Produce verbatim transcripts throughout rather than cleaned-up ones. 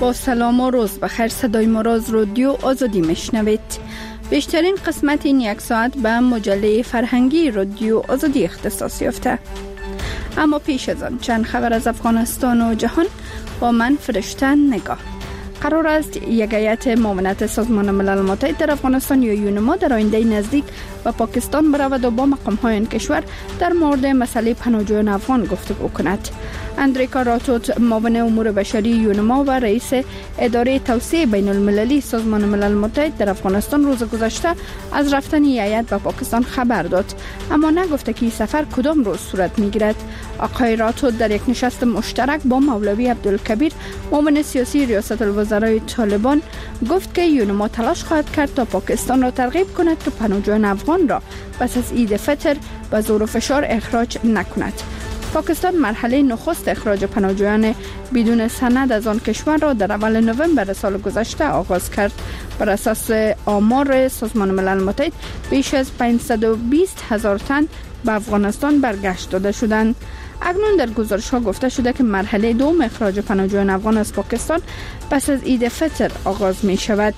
با سلام و روز بخیر. صدای ما را از رادیو آزادی میشنوید. بیشترین قسمت این یک ساعت به مجله فرهنگی رادیو آزادی اختصاص یافته. اما پیش از آن چند خبر از افغانستان و جهان با من فرشته نگاه. قرار است یک هیئت معاونت سازمان ملل متحد در افغانستان یا یونما در آینده نزدیک به پاکستان برود و با مقام‌های این کشور در مورد مسئله پناهجویان افغان گفتگو کند. اندریکا راتوت، معاون امور بشری یونما و رئیس اداره توسعه بین المللی سازمان ملل متحد در افغانستان روز گذشته از رفتن هیئت به پاکستان خبر داد، اما نگفته که این سفر کدام روز صورت میگیرد. آقای راتوت در یک نشست مشترک با مولوی عبدالکبیر، معاون سیاسی ریاست الوزرای طالبان، گفت که یونما تلاش خواهد کرد تا پاکستان را ترغیب کند که پناهجویان افغان را پس از عید فطر به زور و فشار اخراج نکند. پاکستان مرحله نخست اخراج پناهجویان بدون سند از آن کشور را در اول نوامبر سال گذشته آغاز کرد. بر اساس آمار سازمان ملل متحد بیش از پانصد و بیست هزار تن به افغانستان برگشت داده شدند. اکنون در گزارش ها گفته شده که مرحله دوم اخراج پناهجویان افغان از پاکستان پس از عید فطر آغاز می شود.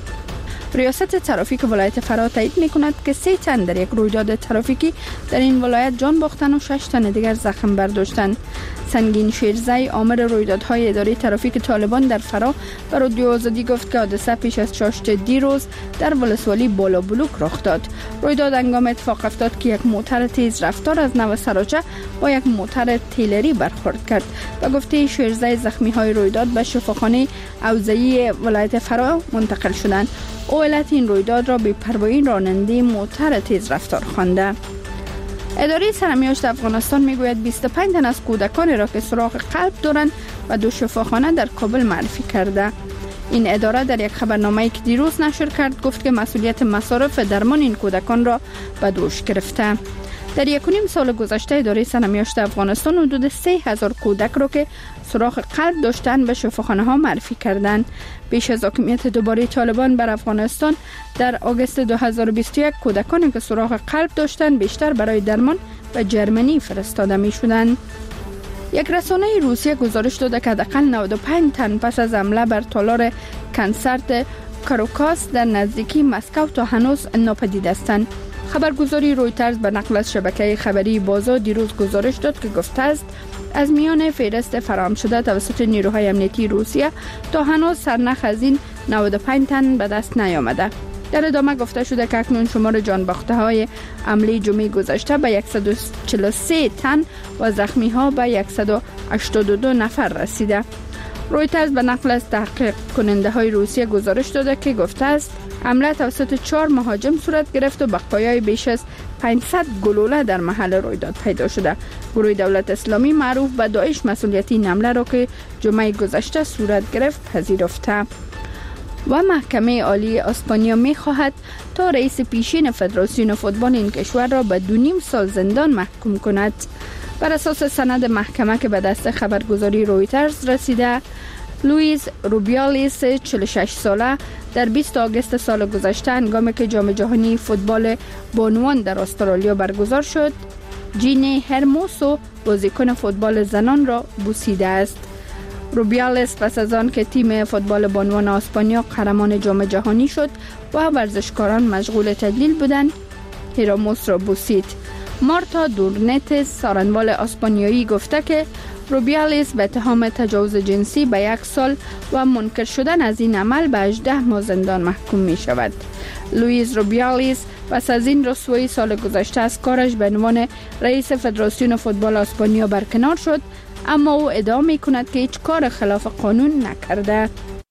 ریاست ترافیک ولایت فرا تایید می کند که سه تن در یک رویداد ترافیکی در این ولایت جان باختن و شش تن دیگر زخم برداشتند. سنگین شیرزی، آمر رویدادهای اداره ترافیک طالبان در فرا، بر رادیو آزادی گفت که حادثه پیش از چاشت دیروز در ولسوالی بالا بلوک رخ داد. رویداد هنگام اتفاق افتاد که یک موتر تیز رفتار از نو سراچه با یک موتر تیلری برخورد کرد. به گفته شیرزی، زخمی های رویداد به شفاخانه اوزهی ولایت فرا منتقل شدند. او علت این رویداد را بی‌پروایی راننده موتر تیز رفتار خوانده. اداره سرمیاشت افغانستان میگوید بیست و پنج تن از کودکان را که سوراخ قلب دارند و دو شفاخانه در کابل معرفی کرده. این اداره در یک خبرنامه‌ای که دیروز نشر کرد گفت که مسئولیت مصارف درمان این کودکان را به دوش گرفته. در یک و نیم سال گذشته اداره سرمیاشت افغانستان حدود سه هزار کودک را که سوراخ قلب داشتند به شفاخانه ها معرفی کردند. بیش از حاکمیت دوباره طالبان بر افغانستان در آگوست دو هزار و بیست و یک کودکانی که سوراخ قلب داشتند بیشتر برای درمان به جرمنی فرستاده می شدند. یک رسانه روسیه گزارش داده که حداقل نود و پنج تن پس از حمله بر تالار کنسرت کاروکاس در نزدیکی مسکو تا هنوز ناپدید هستند. خبرگزاری رویترز به نقل از شبکه خبری بازا دیروز گزارش داد که گفته است از میان فهرست فراهم شده توسط نیروهای امنیتی روسیه تا هنوز سرنخ از این نود و پنج تن به دست نیامده. در ادامه گفته شده که اکنون شمار جان باخته های حمله جمعه گذشته به صد و چهل و سه تن و زخمی ها به صد و هشتاد و دو نفر رسیده. رویترز به نقل از تحقیق کننده های روسیه گزارش داده که گفته است حمله توسط چهار مهاجم صورت گرفت و بقایای بیش از پانصد گلوله در محل رویداد پیدا شده. گروه دولت اسلامی معروف به داعش مسئولیت این حمله را که جمعه گذشته صورت گرفت پذیرفته. و محکمه عالی اسپانیا می خواهد تا رئیس پیشین فدراسیون فوتبال این کشور را به دو نیم سال زندان محکوم کند. بر اساس سند محکمه که به دست خبرگزاری رویترز رسیده، لوئیس روبیالیس چهل و شش ساله در بیست آگوست سال گذشته هنگامی که جام جهانی فوتبال بانوان در استرالیا برگزار شد، جینی هرموسو بازیکن فوتبال زنان را بوسیده است. روبیالیس پس از آن که تیم فوتبال بانوان اسپانیا قهرمان جام جهانی شد و ورزشکاران مشغول تدلیل بودند، هرموس را بوسید. مارتا دورنتس سارنوال اسپانیایی گفته که روبیالیس به اتهام تجاوز جنسی به یک سال و منکر شدن از این عمل به هجده ماه زندان محکوم می شود. لوئیس روبیالیس پس از این رسوایی سال گذشته از کارش به عنوان رئیس فدراسیون فوتبال اسپانیا برکنار شد، اما او ادعا می کند که هیچ کار خلاف قانون نکرده.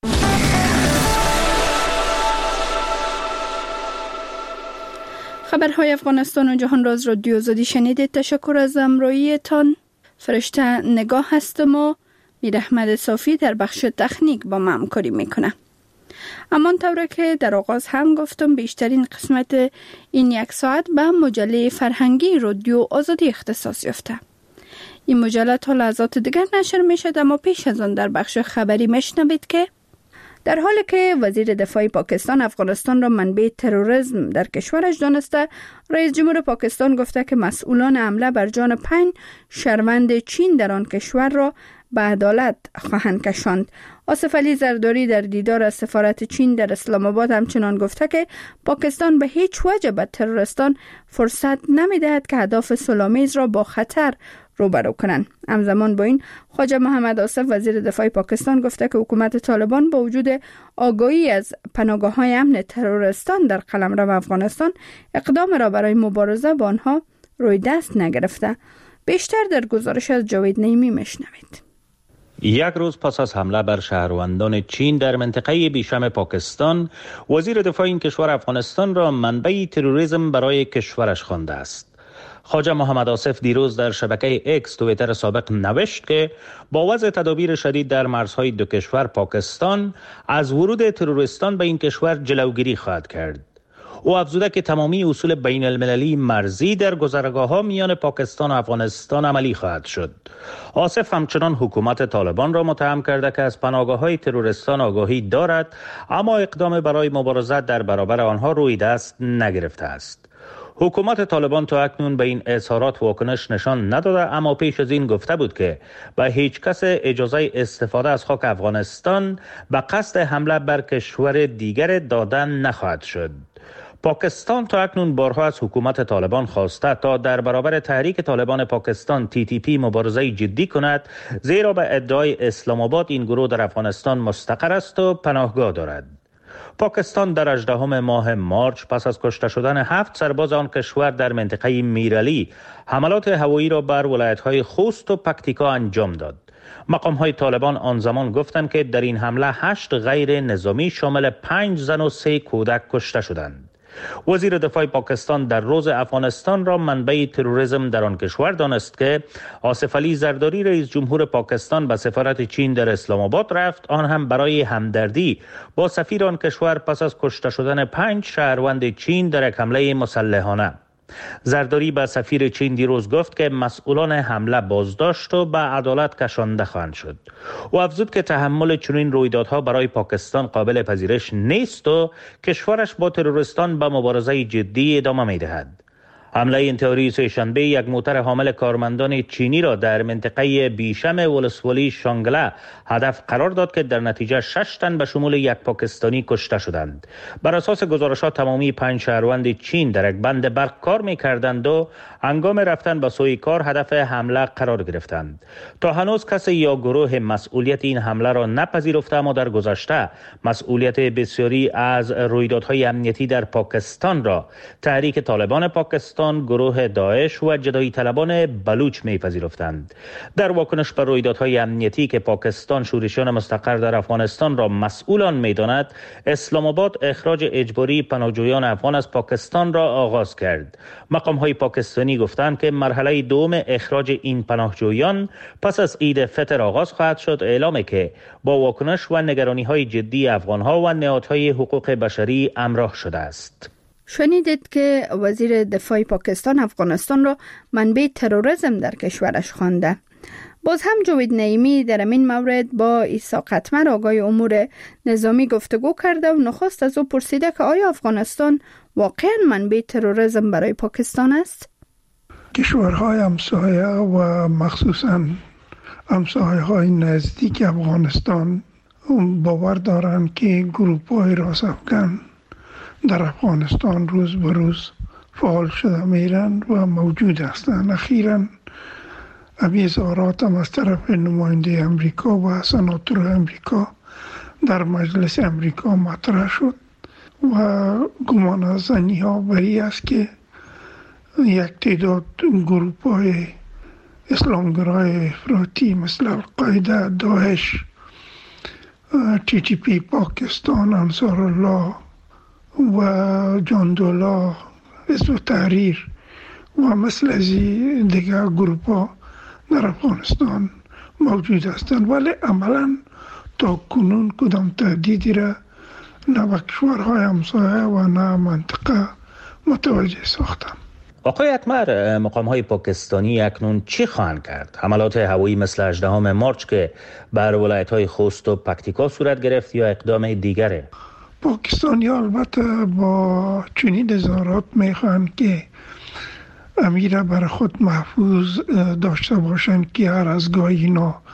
خبرهای افغانستان و جهان را از رادیو آزادی شنیدید. تشکر از همراهیتان. فرشته نگاه هستم و میر احمد صافی در بخش تکنیک با من همکاری میکنه. همان طوره که در آغاز هم گفتم بیشترین قسمت این یک ساعت به مجله فرهنگی رادیو آزادی اختصاص یافته. این مجله تا لحظات دیگر نشر می شد، اما پیش از آن در بخش خبری میشنوید که در حالی که وزیر دفاع پاکستان افغانستان را منبع تروریسم در کشورش دانسته، رئیس جمهور پاکستان گفته که مسئولان حمله بر جان پنج شهروند چین در آن کشور را به عدالت خواهند کشاند. آصف علی زرداری در دیدار از سفارت چین در اسلام آباد همچنان گفته که پاکستان به هیچ وجه به تروریستان فرصت نمی‌دهد که اهداف صلح‌آمیز را با خطر روبرو کنند. همزمان با این خواجه محمد آصف وزیر دفاع پاکستان گفته که حکومت طالبان با وجود آگاهی از پناهگاه‌های امن تروریستان در قلمرو افغانستان اقدام را برای مبارزه با آنها روی دست نگرفته. بیشتر در گزارش از جاوید نعیمی میشنوید. یک روز پس از حمله بر شهروندان چین در منطقه بیشم پاکستان، وزیر دفاع این کشور افغانستان را منبع تروریسم برای کشورش خوانده است. خواجه محمد آصف دیروز در شبکه اکس توییتر سابق نوشت که با وضع تدابیر شدید در مرزهای دو کشور، پاکستان از ورود تروریستان به این کشور جلوگیری خواهد کرد. او افزوده که تمامی اصول بین المللی مرزی در گذرگاه‌ها میان پاکستان و افغانستان عملی خواهد شد. آصف همچنان حکومت طالبان را متهم کرده که از پناهگاه‌های تروریستان آگاهی دارد، اما اقدام برای مبارزه در برابر آنها روی دست نگرفته است. حکومت طالبان تا اکنون به این اظهارات واکنش نشان نداده، اما پیش از این گفته بود که به هیچ کس اجازه استفاده از خاک افغانستان به قصد حمله بر کشور دیگر دادن نخواهد شد. پاکستان تا اکنون بارها از حکومت طالبان خواسته تا در برابر تحریک طالبان پاکستان تی تی پی مبارزه جدی کند، زیرا به ادعای اسلام آباد این گروه در افغانستان مستقر است و پناهگاه دارد. پاکستان در هجدهم ماه مارچ پس از کشته شدن هفت سرباز آن کشور در منطقه میرعلی حملات هوایی را بر ولایت‌های خوست و پکتیکا انجام داد. مقام‌های طالبان آن زمان گفتند که در این حمله هشت غیر نظامی شامل پنج زن و سه کودک کشته شدند. وزیر دفاع پاکستان در روز افغانستان را منبع تروریسم در آن کشور دانست که آصف علی زرداری رئیس جمهور پاکستان به سفارت چین در اسلام آباد رفت، آن هم برای همدردی با سفیر آن کشور پس از کشته شدن پنج شهروند چین در یک حمله مسلحانه. زرداری به سفیر چین دیروز گفت که مسئولان حمله بازداشت و به عدالت کشانده خواهند شد. او افزود که تحمل چنین رویدادها برای پاکستان قابل پذیرش نیست و کشورش با تروریستان به مبارزه جدی ادامه می‌دهد. حمله انتحاری سه‌شنبه یک موتر حامل کارمندان چینی را در منطقه بیشم ولسوالی شانگله هدف قرار داد که در نتیجه شش تن به شمول یک پاکستانی کشته شدند. بر اساس گزارشات تمامی پنج شهروند چین در یک بند برق کار می‌کردند و هنگام رفتن به سوی کار هدف حمله قرار گرفتند. تا هنوز کسی یا گروه مسئولیت این حمله را نپذیرفته، اما در گذشته مسئولیت بسیاری از رویدادهای امنیتی در پاکستان را تحریک طالبان پاکستان، گروه داعش و جدایی طلبان بلوچ می‌پذیرفتند. در واکنش بر رویدادهای امنیتی که پاکستان شورشیان مستقر در افغانستان را مسئولان می‌داند، اسلام آباد اخراج اجباری پناهجویان افغان از پاکستان را آغاز کرد. مقام‌های پاکستانی گفتند که مرحله دوم اخراج این پناهجویان پس از عید فطر آغاز خواهد شد، اعلامی که با واکنش و نگرانی‌های جدی افغان‌ها و نهادهای حقوق بشری همراه شده است. شنیدید که وزیر دفاع پاکستان افغانستان را منبع تروریسم در کشورش خوانده. باز هم جاوید نعیمی در این مورد با عیسی قطمر آقای امور نظامی گفتگو کرده و نخست از او پرسیده که آیا افغانستان واقعا منبع تروریسم برای پاکستان است؟ کشورهای همسایه و مخصوصاً همسایه‌های نزدیک افغانستان باور دارند که گروه‌های راست افغان در افغانستان روز به روز فعال شده میرن و موجود هستند. اخیراً امی اظهارات هم از طرف نماینده امریکا و سناتور امریکا در مجلس امریکا مطرح شد و گمان از زنی ها بری است که یک تعداد گروه های اسلامگرای افراطی مثل القاعده، داعش، تی تی پی پاکستان، انصار الله و جاندولا، حزب تحریر و مثل از دیگر گروپ ها در افغانستان موجود هستند، ولی عملا تا کنون کدام تهدیدی را نه به کشورهای همسایه و نه منطقه متوجه ساختند. آقای اکمر، مقام‌های پاکستانی اکنون چی خواهند کرد؟ حملات هوایی مثل هجدهم مارچ که بر ولایت‌های خوست و پکتیکا صورت گرفت یا اقدام دیگره؟ پاکستانی البته با چنین اظهارات میخواهند که امیر برای خود محفوظ داشته باشند که هر از گاهی اینا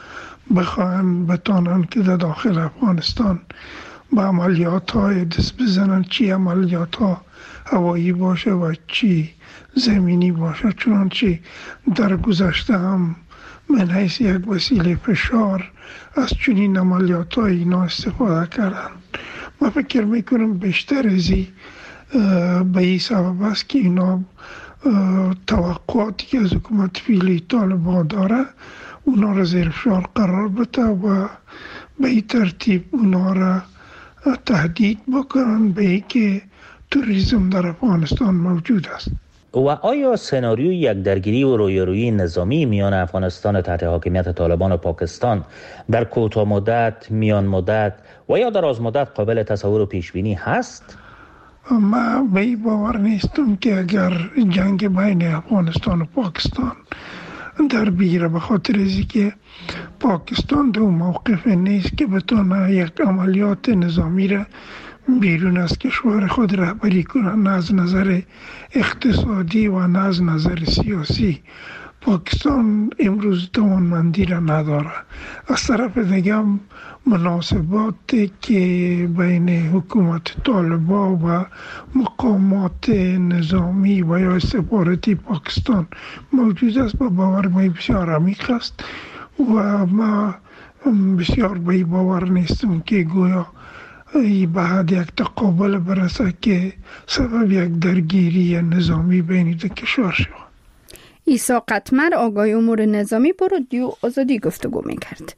بخواهن بتانن که در داخل افغانستان با عملیات های دست بزنن، چی عملیات ها هوایی باشه و چی زمینی باشه، چنانچه در گذشته هم من حیث یک وسیله فشار از چنین عملیات های اینا استفاده کردن. من فکر میکنم بیشتر ازی به این سبب است که اینا توقعاتی که از حکومت فعلی طالبان داره اونا را زیر فشار قرار بده و به این ترتیب اونا را تهدید بکنن به این که توریسم در افغانستان موجود است. و آیا سناریوی یک درگیری و رویارویی نظامی میان افغانستان تحت حاکمیت طالبان و پاکستان در کوتاه مدت، میان مدت و یا دراز مدت قابل تصور و پیش بینی هست؟ من به این باور نیستم که اگر جنگ بین افغانستان و پاکستان در بیره، به خاطر ازی که پاکستان دو موقف نیست که بتونه یک عملیات نظامی را بیرون از کشور خود رهبری کنه، نه از نظر اقتصادی و نه از نظر سیاسی. پاکستان امروز توانمندی را نداره. از طرف دیگه مناسبات که بین حکومت طالبان و مقامات نظامی و یا استخباراتی پاکستان موجود است، با باور ما بسیار عمیق است و ما بسیار به باور نیستم که گویا ای بعد یک تقابل برسه که سبب یک درگیری نظامی بین دو کشور شود. عیسی قطمر آگاه امور نظامی با رادیو آزادی گفتگو می‌کرد.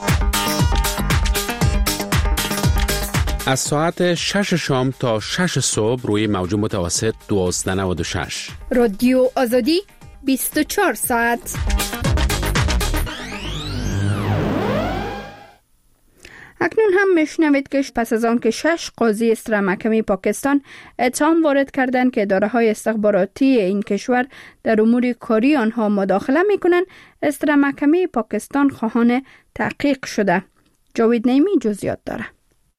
از ساعت شش شام تا شش صبح روی موج متوسط دوازده نود و شش. رادیو آزادی بیست و چهار ساعت. اکنون هم میشنوید که پس از آن که شش قاضی استراحت محکمه پاکستان اتهام وارد کردند که اداره‌های استخباراتی این کشور در امور کاری آنها مداخله می‌کنند، استراحت محکمه پاکستان خواهان تحقیق شده. جاوید نعیمی جزئیات داره.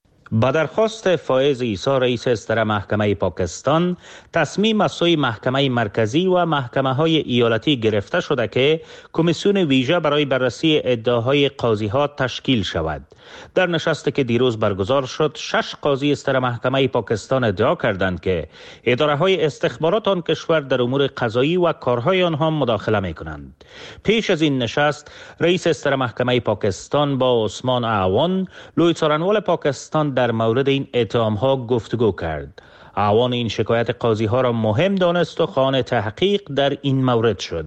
با درخواست فائز عیسی رئیس استراحت محکمه پاکستان، تصمیم از سوی محکمه مرکزی و محکمه های ایالتی گرفته شده که کمیسیون ویژه برای بررسی ادعاهای قاضی ها تشکیل شود. در نشستی که دیروز برگزار شد، شش قاضی استراحت محکمه پاکستان ادعا کردند که اداره های استخبارات آن کشور در امور قضایی و کارهای آنها مداخله می کنند. پیش از این نشست، رئیس استراحت محکمه پاکستان با عثمان اعوان، لوی څارنوال پاکستان در مورد این اتهام ها گفتگو کرد. اعوان این شکایت قاضی ها را مهم دانست و خواهان تحقیق در این مورد شد.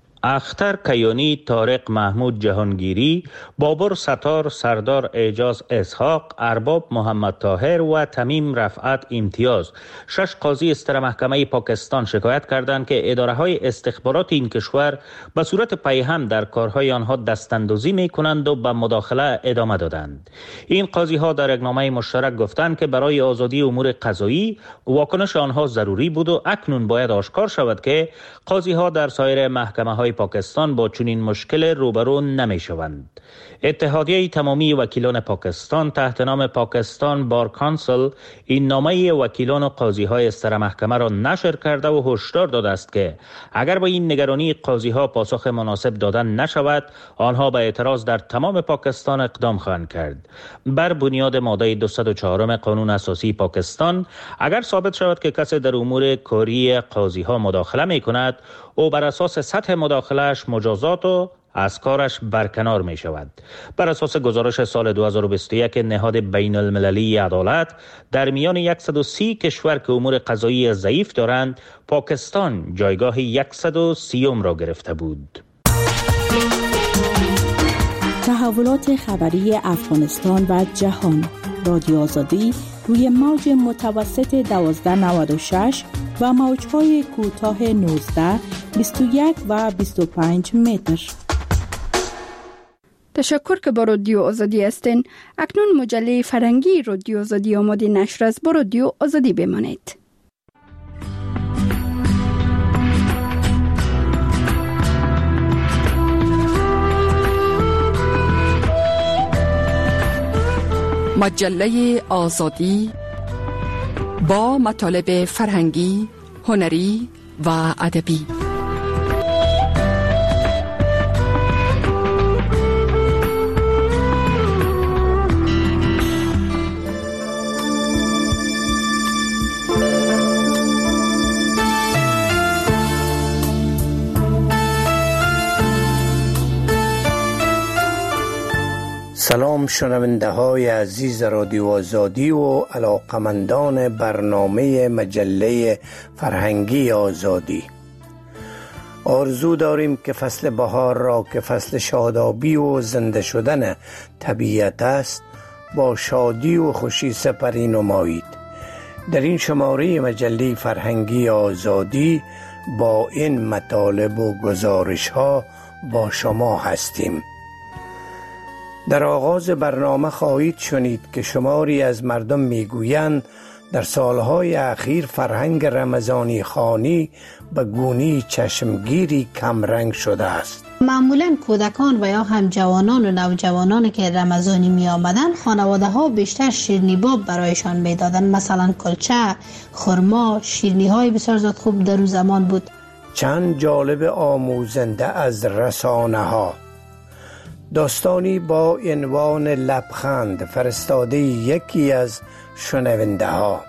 اختر کیانی، طارق محمود جهانگیری، بابر ستار، سردار اعجاز اسحاق، ارباب محمد طاهر و تمیم رفعت امتیاز، شش قاضی استراحت محکمه پاکستان شکایت کردند که اداره‌های استخبارات این کشور به صورت پیهم در کارهای آنها دستاندازی می‌کنند و به مداخله ادامه دادند. این قاضی‌ها در یک نامه مشترک گفتند که برای آزادی امور قضایی واکنش آنها ضروری بود و اکنون باید آشکار شود که قاضی‌ها در سایر محکمه‌های پاکستان با چنین مشکل روبرو نمی شوند. اتحادیه تمامی وکیلان پاکستان تحت نام پاکستان بار کانسل این نامه وکیلان و قاضی های استراحت محکمه را نشر کرده و هشدار داده است که اگر به این نگرانی قاضی ها پاسخ مناسب دادن نشود، آنها به اعتراض در تمام پاکستان اقدام خواهند کرد. بر بنیاد ماده دویست و چهار قانون اساسی پاکستان، اگر ثابت شود که کسی در امور کاری قاضی ها مداخله می کند، او بر اساس سطح مداخلهش مجازات و از کارش برکنار می شود. بر اساس گزارش سال دو هزار و بیست و یک نهاد بین المللی عدالت، در میان صد و سی کشور که امور قضایی ضعیف دارند، پاکستان جایگاه صد و سی را گرفته بود. تحولات خبری افغانستان و جهان. رادیو آزادی روی موج متوسط دوازده نود و شش و موج‌های کوتاه نوزده، بیست و یک و بیست و پنج متر. تشکر که با رادیو آزادی هستین. اکنون مجله فرهنگی رادیو آزادی آماده نشر است. با رادیو آزادی بمانید. مجله آزادی با مطالب فرهنگی، هنری و ادبی. سلام شنونده های عزیز رادیو آزادی و علاقمندان برنامه مجله فرهنگی آزادی. آرزو داریم که فصل بهار را که فصل شادابی و زنده شدن طبیعت است با شادی و خوشی سپری نمایید. در این شماره مجله فرهنگی آزادی با این مطالب و گزارش ها با شما هستیم. در آغاز برنامه خواهید شنید که شماری از مردم میگویند در سالهای اخیر فرهنگ رمضانی خوانی به گونی چشمگیری کمرنگ شده است. معمولاً کودکان و یا هم جوانان و نوجوانان که رمضانی می آمدن خانواده ها بیشتر شیرینی باب برایشان می دادن، مثلا کلچه، خرما، شیرینی های بسیار زیاد خوب در اون زمان بود. چند جالب آموزنده از رسانه ها. داستانی با عنوان لبخند فرستاده یکی از شنونده ها.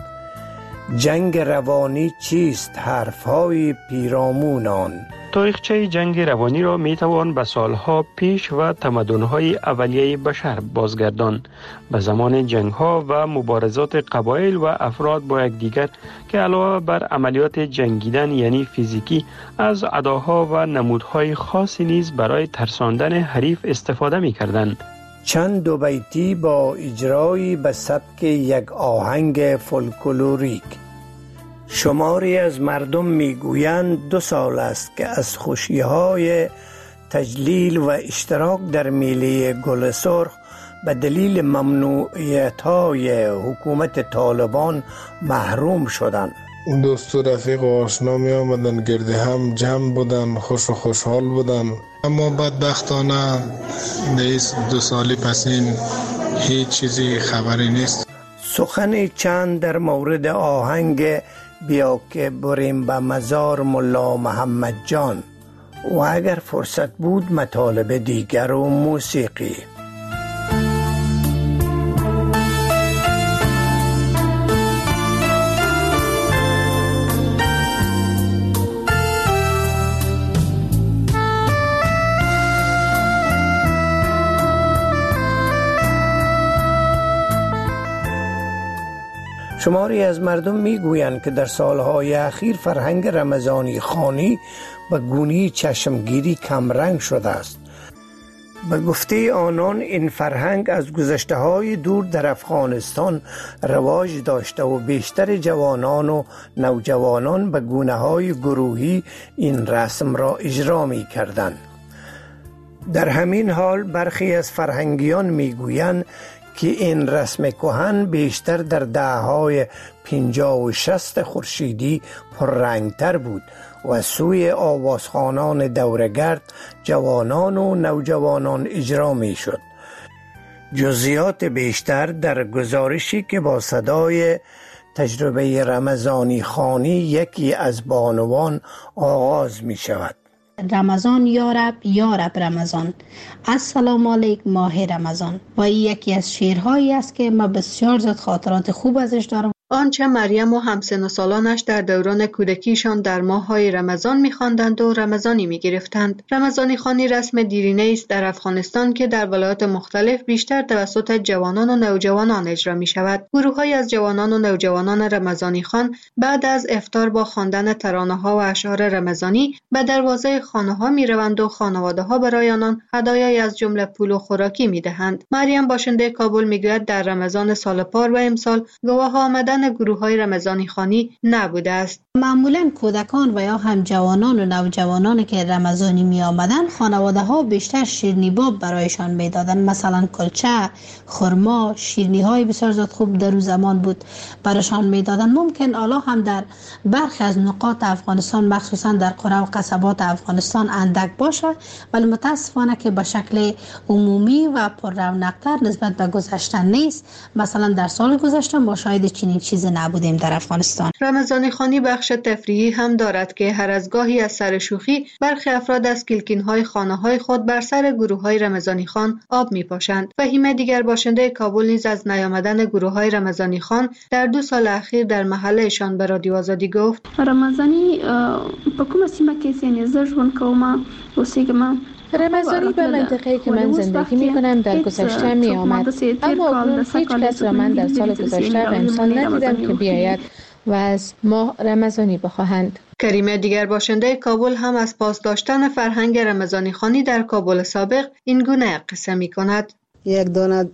جنگ روانی چیست؟ حرفهای پیرامون آن. تاریخچه جنگ روانی را می توان به سالها پیش و تمدن‌های اولیه بشر بازگردان، به زمان جنگ‌ها و مبارزات قبایل و افراد با یکدیگر که علاوه بر عملیات جنگیدن یعنی فیزیکی از اداها و نمودهای خاصی نیز برای ترساندن حریف استفاده می‌کردند. چند دو بیتی با اجرایی به سبک یک آهنگ فولکلوریک. شماری از مردم میگویند دو سال است که از خوشی‌های تجلیل و اشتراک در میله گل سرخ به دلیل ممنوعیت‌های حکومت طالبان محروم شدند. دوست و رفیق و آشنا می آمدن، گرد هم جمع بودن، خوش و خوشحال بودن. اما بدبختانه نیست دو سالی پس این هیچ چیزی خبری نیست. سخن چند در مورد آهنگ بیا که بریم به مزار ملا محمد جان و اگر فرصت بود مطالب دیگر و موسیقی. شماری از مردم میگویند که در سالهای اخیر فرهنگ رمضانی خوانی به گونی چشمگیری کمرنگ شده است. به گفته آنان این فرهنگ از گذشته های دور در افغانستان رواج داشته و بیشتر جوانان و نوجوانان به گونه های گروهی این رسم را اجرا می کردند. در همین حال برخی از فرهنگیان میگویند که این رسم کهن بیشتر در دهه‌های پنجاه و شصت خورشیدی پررنگتر بود و سوی آوازخوانان دورگرد جوانان و نوجوانان اجرا می شد. جزئیات بیشتر در گزارشی که با صدای تجربه رمضانی خوانی یکی از بانوان آغاز می شود. رمضان یارب یارب رمضان، السلام علیک ماه رمضان. و این یکی از شعرهایی است که ما بسیار زیاد خاطرات خوب ازش دارم. آنچه مریم و همسن و سالانش در دوران کودکیشان در ماه‌های رمضان می‌خواندند و رمضانی می‌گرفتند. رمضانی خوانی رسم دیرینه است در افغانستان که در ولایات مختلف بیشتر توسط جوانان و نوجوانان اجرا می‌شود. گروه‌هایی از جوانان و نوجوانان رمضانی خوان بعد از افطار با خواندن ترانه‌ها و اشعار رمضانی به دروازه خانه‌ها می‌روند و خانواده‌ها برای آنان هدایایی از جمله پول و خوراکی می‌دهند. مریم باشنده کابل می‌گوید در رمضان سال پار و امسال گواه آمدن گروه‌های رمضانی خوانی نبوده است. معمولاً کودکان و یا هم جوانان و نوجوانان که رمضانی می آمدن خانواده ها بیشتر شیرینی باب برایشان می دادن، مثلا کلچه، خرما، شیرینی های بسیار زیاد خوب در اون زمان بود برایشان می دادن. ممکن حالا هم در برخی از نقاط افغانستان مخصوصا در قرى و قصبات افغانستان اندک باشه، ولی متاسفانه که به شکل عمومی و پر رونق‌تر نسبت به گذشته نیست. مثلا در سال گذشته ما شاهد چنین چیزی نبودیم در افغانستان. رمضانی خوانی بخش تفریحی هم دارد که هر از گاهی از سر شوخی برخی افراد از کلکین‌های خانه‌های خود بر سر گروه‌های رمضانی خوان آب می‌پاشند. فهیمه دیگر باشنده کابل نیز از نیامدن گروه‌های رمضانی خوان در دو سال اخیر در محله‌شان به رادیو آزادی گفت: رمضانی په کومه سیمه کې یعنی زه ژوند کوم اوسېږم رمضانی به منطقه‌ای که من زندگی می‌کنم در گذشته می آمد، اما اکنون هیچ کس را من در سال گذشته و امسال ندیدم که بیاید و از ما رمضانی بخواهند. کریم دیگر باشنده کابل هم از پاس داشتن فرهنگ رمضانی خوانی در کابل سابق این گونه قصه می کند. یک دانه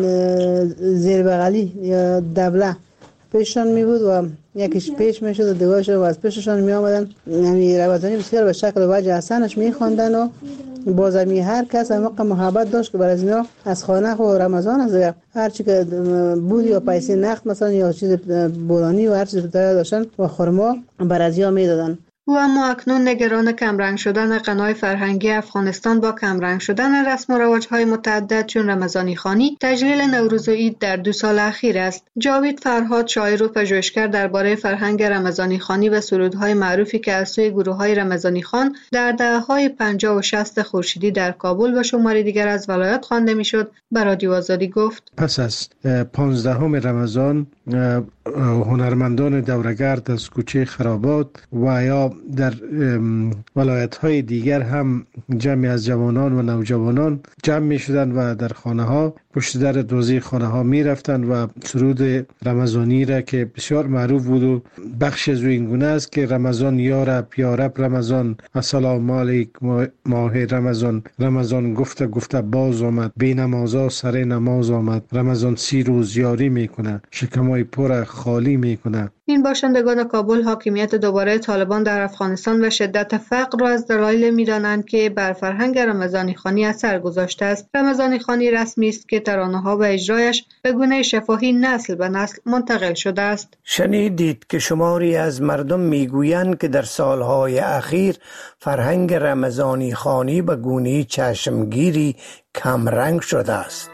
زیر بغلی یا دبله پیششان می بود و یکیش پیش می شد و دیگرش و از پیششان می آمدن. یعنی رمضانی بسیار به شکل و وجه حسنش می خواندن و بازمی هر کس موقع محبت داشت که برای از اینا از خانه و رمضان از هر چی که بود یا پیسه نقد مثلا یا چیز بولانی و هر چیز داشتن و خرما بر از یا می دادن. او اما اکنون نگران کمرنگ شدن غنای فرهنگی افغانستان با کمرنگ شدن رسم و رواج‌های متعدد چون رمضانی خوانی، تجلیل نوروز و عید در دو سال اخیر است. جاوید فرهاد، شاعر و پژوهشگر درباره فرهنگ رمضانی خوانی و سرودهای معروفی که از سوی گروه‌های رمضانی خوان در دهه‌های پنجاه و شصت خورشیدی در کابل و شماری دیگر از ولایات خوانده می‌شد، به رادیو آزادی گفت: پس از پانزدهم رمضان هنرمندان دورگرد از کوچه خرابات و یا در ولایت‌های دیگر هم جمعی از جوانان و نوجوانان جمع می شدند و در خانه ها پشت در دوزی خانه ها می رفتند و سرود رمضانی را که بسیار معروف بود و بخش از این گونه است که رمضان یا رب یا رب رمضان، السلام علیک ماه رمضان، رمضان گفته گفته باز آمد، بی نمازا سر نماز آمد، رمضان سی روز یاری می کنه، شکمای پر خالی می کنه. این باشندگان کابل حاکمیت دوباره طالبان در افغانستان و شدت فقر را از دلایل می‌دانند که بر فرهنگ رمضانی خوانی اثر گذاشته است. رمضانی خوانی رسمی است که ترانه‌ها و اجرایش به گونه شفاهی نسل به نسل منتقل شده است. شنیدید که شماری از مردم میگویند که در سالهای اخیر فرهنگ رمضانی خوانی به گونه چشمگیری کمرنگ شده است.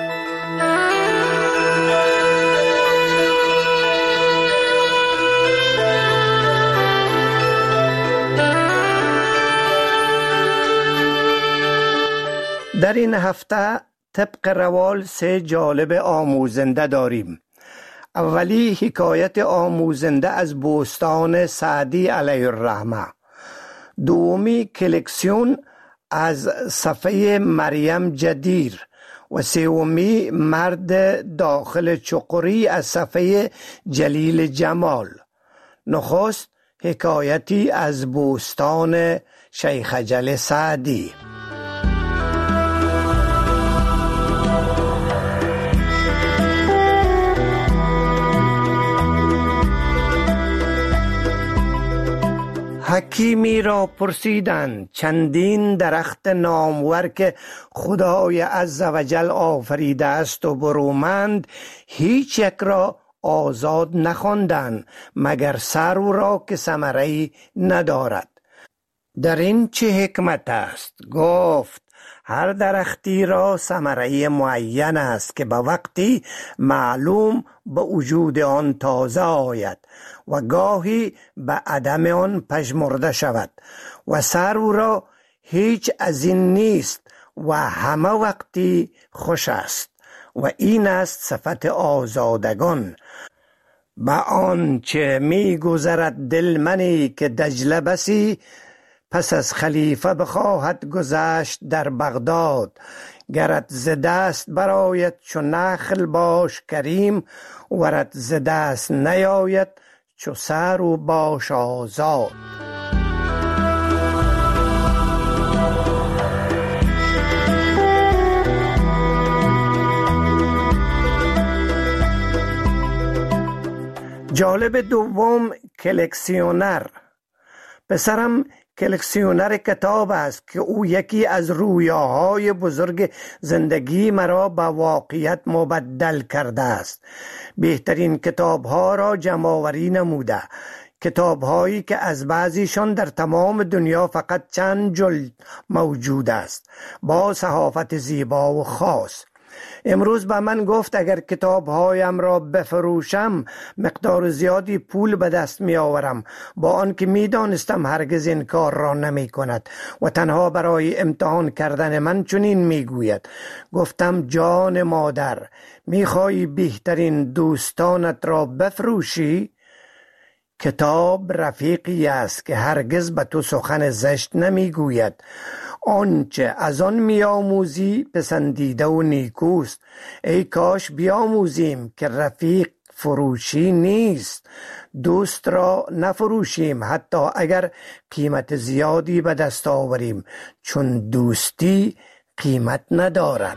در این هفته طبق روال سه جالب آموزنده داریم. اولی حکایت آموزنده از بوستان سعدی علیه الرحمه. دومی کلکسیون از صفحه مریم جدیر و سومی مرد داخل چقری از صفحه جلیل جمال. نخست حکایتی از بوستان شیخ جل سعدی. حکیمی را پرسیدند چندین درخت نامور که خدای عزوجل آفریده است و برومند هیچ یک را آزاد نخواندند مگر سرو را که ثمره‌ای ندارد. در این چه حکمت است؟ گفت هر درختی را ثمره‌ای معین است که به وقتی معلوم به وجود آن تازه آید و گاهی به عدم آن پژمرده شود و سرو را هیچ از این نیست و همه وقتی خوش است و این است صفت آزادگان. به آن چه می گذرد دل منی که دجله بسی پس از خلیفه بخواهد گذشت در بغداد. گرت ز دست برآید چو نخل باش کریم ورت ز دست نیاید چو سرو باش آزاد. جالب دوم کلکسیونر. پسرم کلکسیونر کتاب است که او یکی از رویاهای بزرگ زندگی مرا به واقعیت مبدل کرده است. بهترین کتابها را جمع‌آوری نموده، کتابهایی که از بعضیشان در تمام دنیا فقط چند جلد موجود است، با صحافت زیبا و خاص. امروز به من گفت اگر کتابهایم را بفروشم مقدار زیادی پول به دست می آورم، با آنکه می دانستم هرگز این کار را نمی کند و تنها برای امتحان کردن من چنین می گوید. گفتم جان مادر، می خواهی بهترین دوستانت را بفروشی؟ کتاب رفیقی است که هرگز به تو سخن زشت نمی گوید. آنچه از آن میآموزی پسندیده و نیکوست. ای کاش بیاموزیم که رفیق فروشی نیست، دوست را نفروشیم حتی اگر قیمت زیادی به دست آوریم، چون دوستی قیمت ندارد.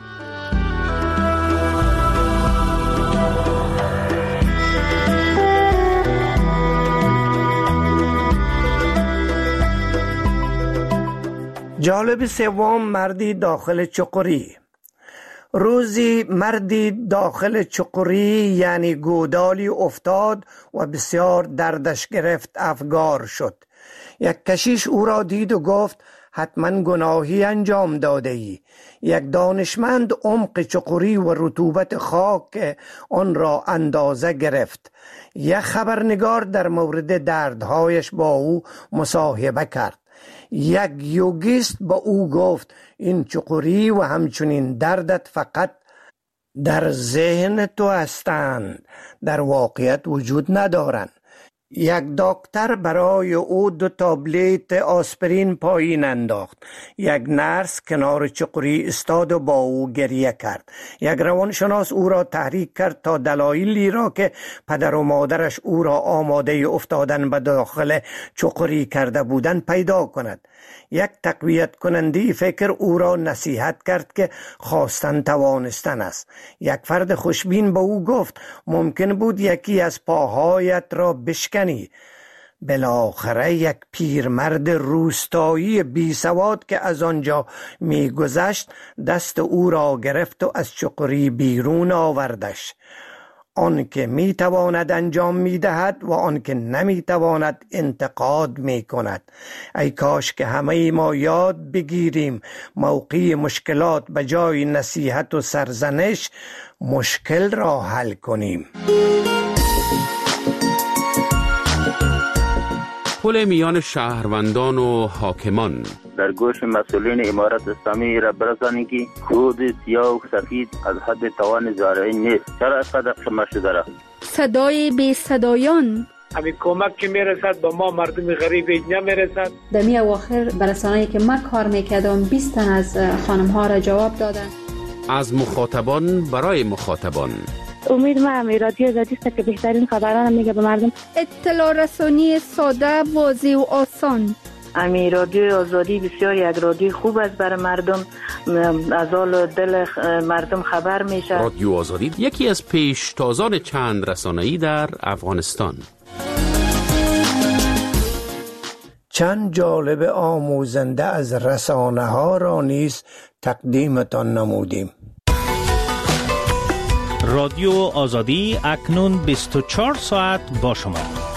جالب سوم، مردی داخل چقری. روزی مردی داخل چقری یعنی گودالی افتاد و بسیار دردش گرفت، افگار شد. یک کشیش او را دید و گفت حتما گناهی انجام داده ای. یک دانشمند عمق چقری و رطوبت خاک آن را اندازه گرفت. یک خبرنگار در مورد دردهایش با او مصاحبه کرد. یک یوگیست با او گفت این چقری و همچنین دردت فقط در ذهن تو هستند، در واقعیت وجود ندارند. یک دکتر برای او دو تابلت آسپرین پایین انداخت. یک نرس کنار چقری استاد و با او گریه کرد. یک روانشناس او را تحریک کرد تا دلایلی را که پدر و مادرش او را آماده افتادن به داخل چقری کرده بودند پیدا کند. یک تقویت کننده فکر او را نصیحت کرد که خواستن توانستن است. یک فرد خوشبین به او گفت ممکن بود یکی از پاهایت را بشکنی. بالاخره یک پیرمرد روستایی بی سواد که از آنجا می گذشت دست او را گرفت و از چقری بیرون آوردش. آن که می تواند انجام می دهد و آن که نمی تواند انتقاد می کند. ای کاش که همه ما یاد بگیریم موقع مشکلات به جای نصیحت و سرزنش مشکل را حل کنیم. پل میان شهروندان و حاکمان. در گوش مسئولین امارت اسلامی را برسانید که کود سیاه و سفید از حد توان زارعین نیست. چرا اینقدر خمه شده را؟ صدای بی صدایان. همین کمک که میرسد با ما مردم غریب نمیرسد. دمی اواخر برسانه‌ای که ما کار میکردم بیست تن از خانم ها را جواب دادن. از مخاطبان برای مخاطبان. امید ما هم رادیو آزادی است که بهترین خبران میگه به مردم. اطلاع رسانی ساده، واضح و آسان. امی رادیو آزادی بسیار یک رادیو خوب است برای مردم، از حال دل مردم خبر میشه. رادیو آزادی یکی از پیشتازان چند رسانه‌ای در افغانستان. چند جالب آموزنده از رسانه ها را نیز تقدیمتان نمودیم. رادیو آزادی اکنون بیست و چهار ساعت با شما.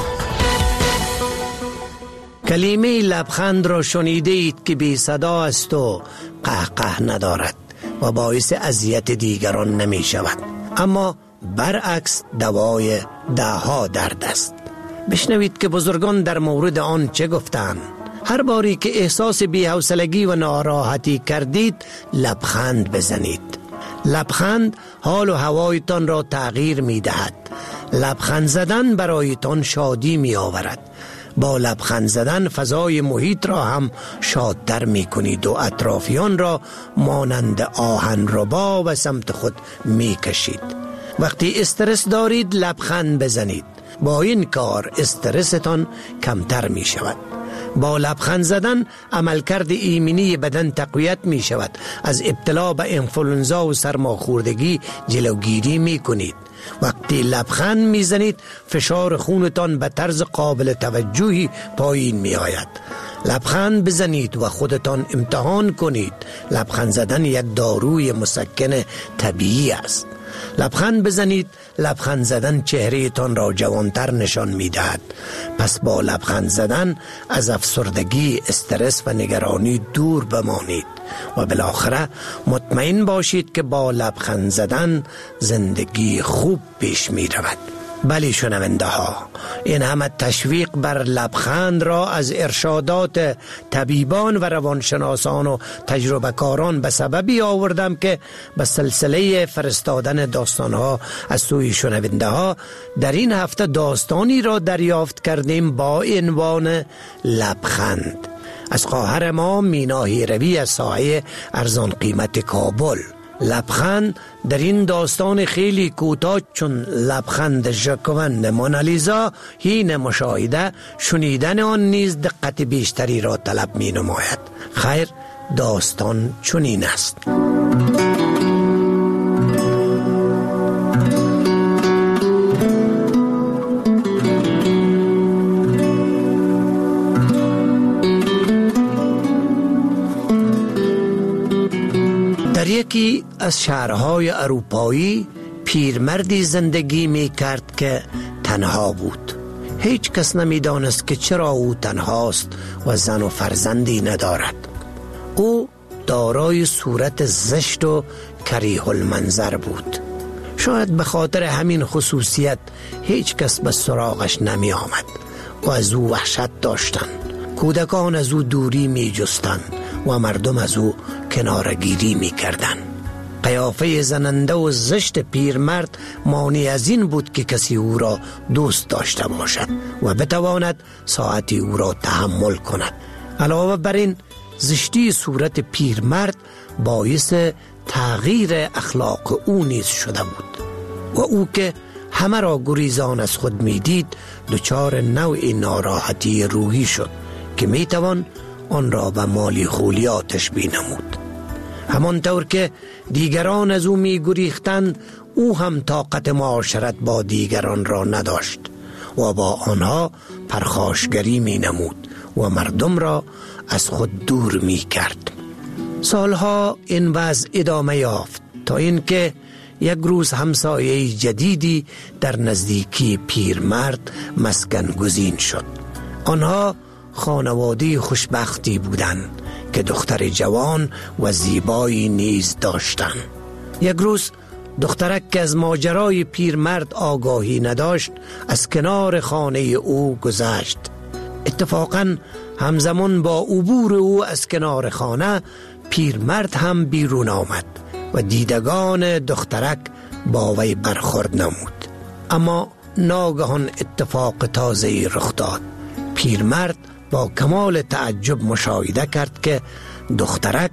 کلمه لبخند را شنیده اید که بی صدا است و قهقه ندارد و باعث اذیت دیگران نمی شود، اما برعکس دوای دهها درد است. بشنوید که بزرگان در مورد آن چه گفتند. هر باری که احساس بی‌حوصلگی و ناراحتی کردید لبخند بزنید. لبخند حال و هوایتان را تغییر می دهد. لبخند زدن برایتان شادی می آورد. با لبخند زدن فضای محیط را هم شادتر می کنید و اطرافیان را مانند آهن ربا و سمت خود می کشید. وقتی استرس دارید لبخند بزنید. با این کار استرستان کمتر می شود. با لبخند زدن عملکرد ایمنی بدن تقویت می شود. از ابتلا به انفلونزا و سرماخوردگی جلوگیری می کنید. وقتی لبخند می زنید فشار خونتان به طرز قابل توجهی پایین می آید. لبخند بزنید و خودتان امتحان کنید. لبخند زدن یک داروی مسکن طبیعی است. لبخند بزنید. لبخند زدن چهره تان را جوانتر نشان می دهد. پس با لبخند زدن از افسردگی، استرس و نگرانی دور بمانید و بالاخره مطمئن باشید که با لبخند زدن زندگی خوب پیش می رود. بلی شنونده ها، این همه تشویق بر لبخند را از ارشادات طبیبان و روانشناسان و تجربه کاران به سببی آوردم که به سلسله فرستادن داستانها از سوی شنونده ها در این هفته داستانی را دریافت کردیم با عنوان لبخند. از خواهر ما مینا هیروی از ساحه ارزان قیمت کابل. لبخند در این داستان خیلی کوتاه چون لبخند ژاکومن مونالیزا حین مشاهده شنیدن آن نیز دقت بیشتری را طلب می نماید. خیر، داستان چنین است. در یکی از شهرهای اروپایی پیرمردی زندگی می کرد که تنها بود. هیچ کس نمی دانست که چرا او تنهاست و زن و فرزندی ندارد. او دارای صورت زشت و کریه المنظر بود. شاید به خاطر همین خصوصیت هیچ کس به سراغش نمی آمد و از او وحشت داشتند. کودکان از او دوری می جستند و مردم از او کنارگیری می کردن. قیافه زننده و زشت پیرمرد مانع از این بود که کسی او را دوست داشته باشد و بتواند ساعتی او را تحمل کند. علاوه بر این، زشتی صورت پیرمرد باعث تغییر اخلاق او نیز شده بود و او که همه را گریزان از خود می دید دچار نوع ناراحتی روحی شد که می توان آن را به مالی خولیا تشبیه نمود. همانطور که دیگران از او می گریختند، او هم طاقت معاشرت با دیگران را نداشت و با آنها پرخاشگری می نمود و مردم را از خود دور می کرد. سالها این وضع ادامه یافت تا اینکه یک روز همسایه جدیدی در نزدیکی پیرمرد مسکن گزین شد. آنها خانواده خوشبختی بودند که دختر جوان و زیبایی نیز داشتند. یک روز دخترک که از ماجرای پیرمرد آگاهی نداشت از کنار خانه او گذشت. اتفاقاً همزمان با عبور او از کنار خانه پیرمرد هم بیرون آمد و دیدگان دخترک با وی برخورد نمود. اما ناگهان اتفاق تازه‌ای رخ داد. پیرمرد با کمال تعجب مشاهده کرد که دخترک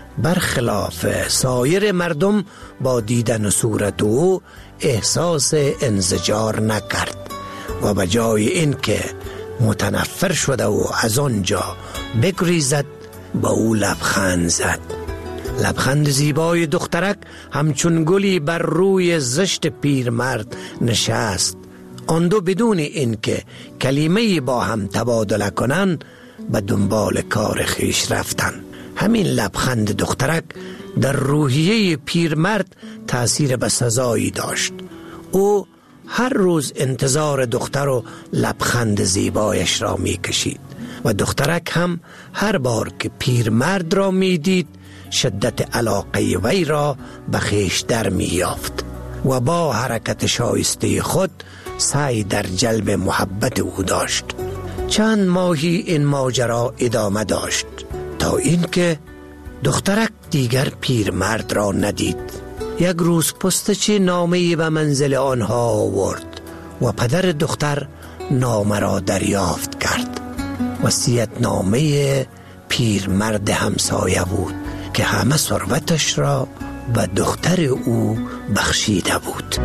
برخلاف سایر مردم با دیدن صورت او احساس انزجار نکرد و به جای این که متنفر شده و از آنجا بگریزد با او لبخند زد. لبخند زیبای دخترک همچون گلی بر روی زشت پیرمرد نشست. آن دو بدون اینکه کلمه‌ای با هم تبادله کنند به دنبال کار خیش رفتند. همین لبخند دخترک در روحیه پیرمرد تأثیر بسزایی داشت. او هر روز انتظار دختر و لبخند زیبایش را می کشید و دخترک هم هر بار که پیرمرد را می دید شدت علاقه وی را به خویش در می یافت و با حرکت شایسته خود سعی در جلب محبت او داشت. چند ماهی این ماجرا ادامه داشت تا اینکه دخترک دیگر پیرمرد را ندید. یک روز پستچی نامه‌ای به منزل آنها آورد و پدر دختر نامه را دریافت کرد. وصیت نامه پیرمرد همسایه بود که همه ثروتش را به دختر او بخشیده بود.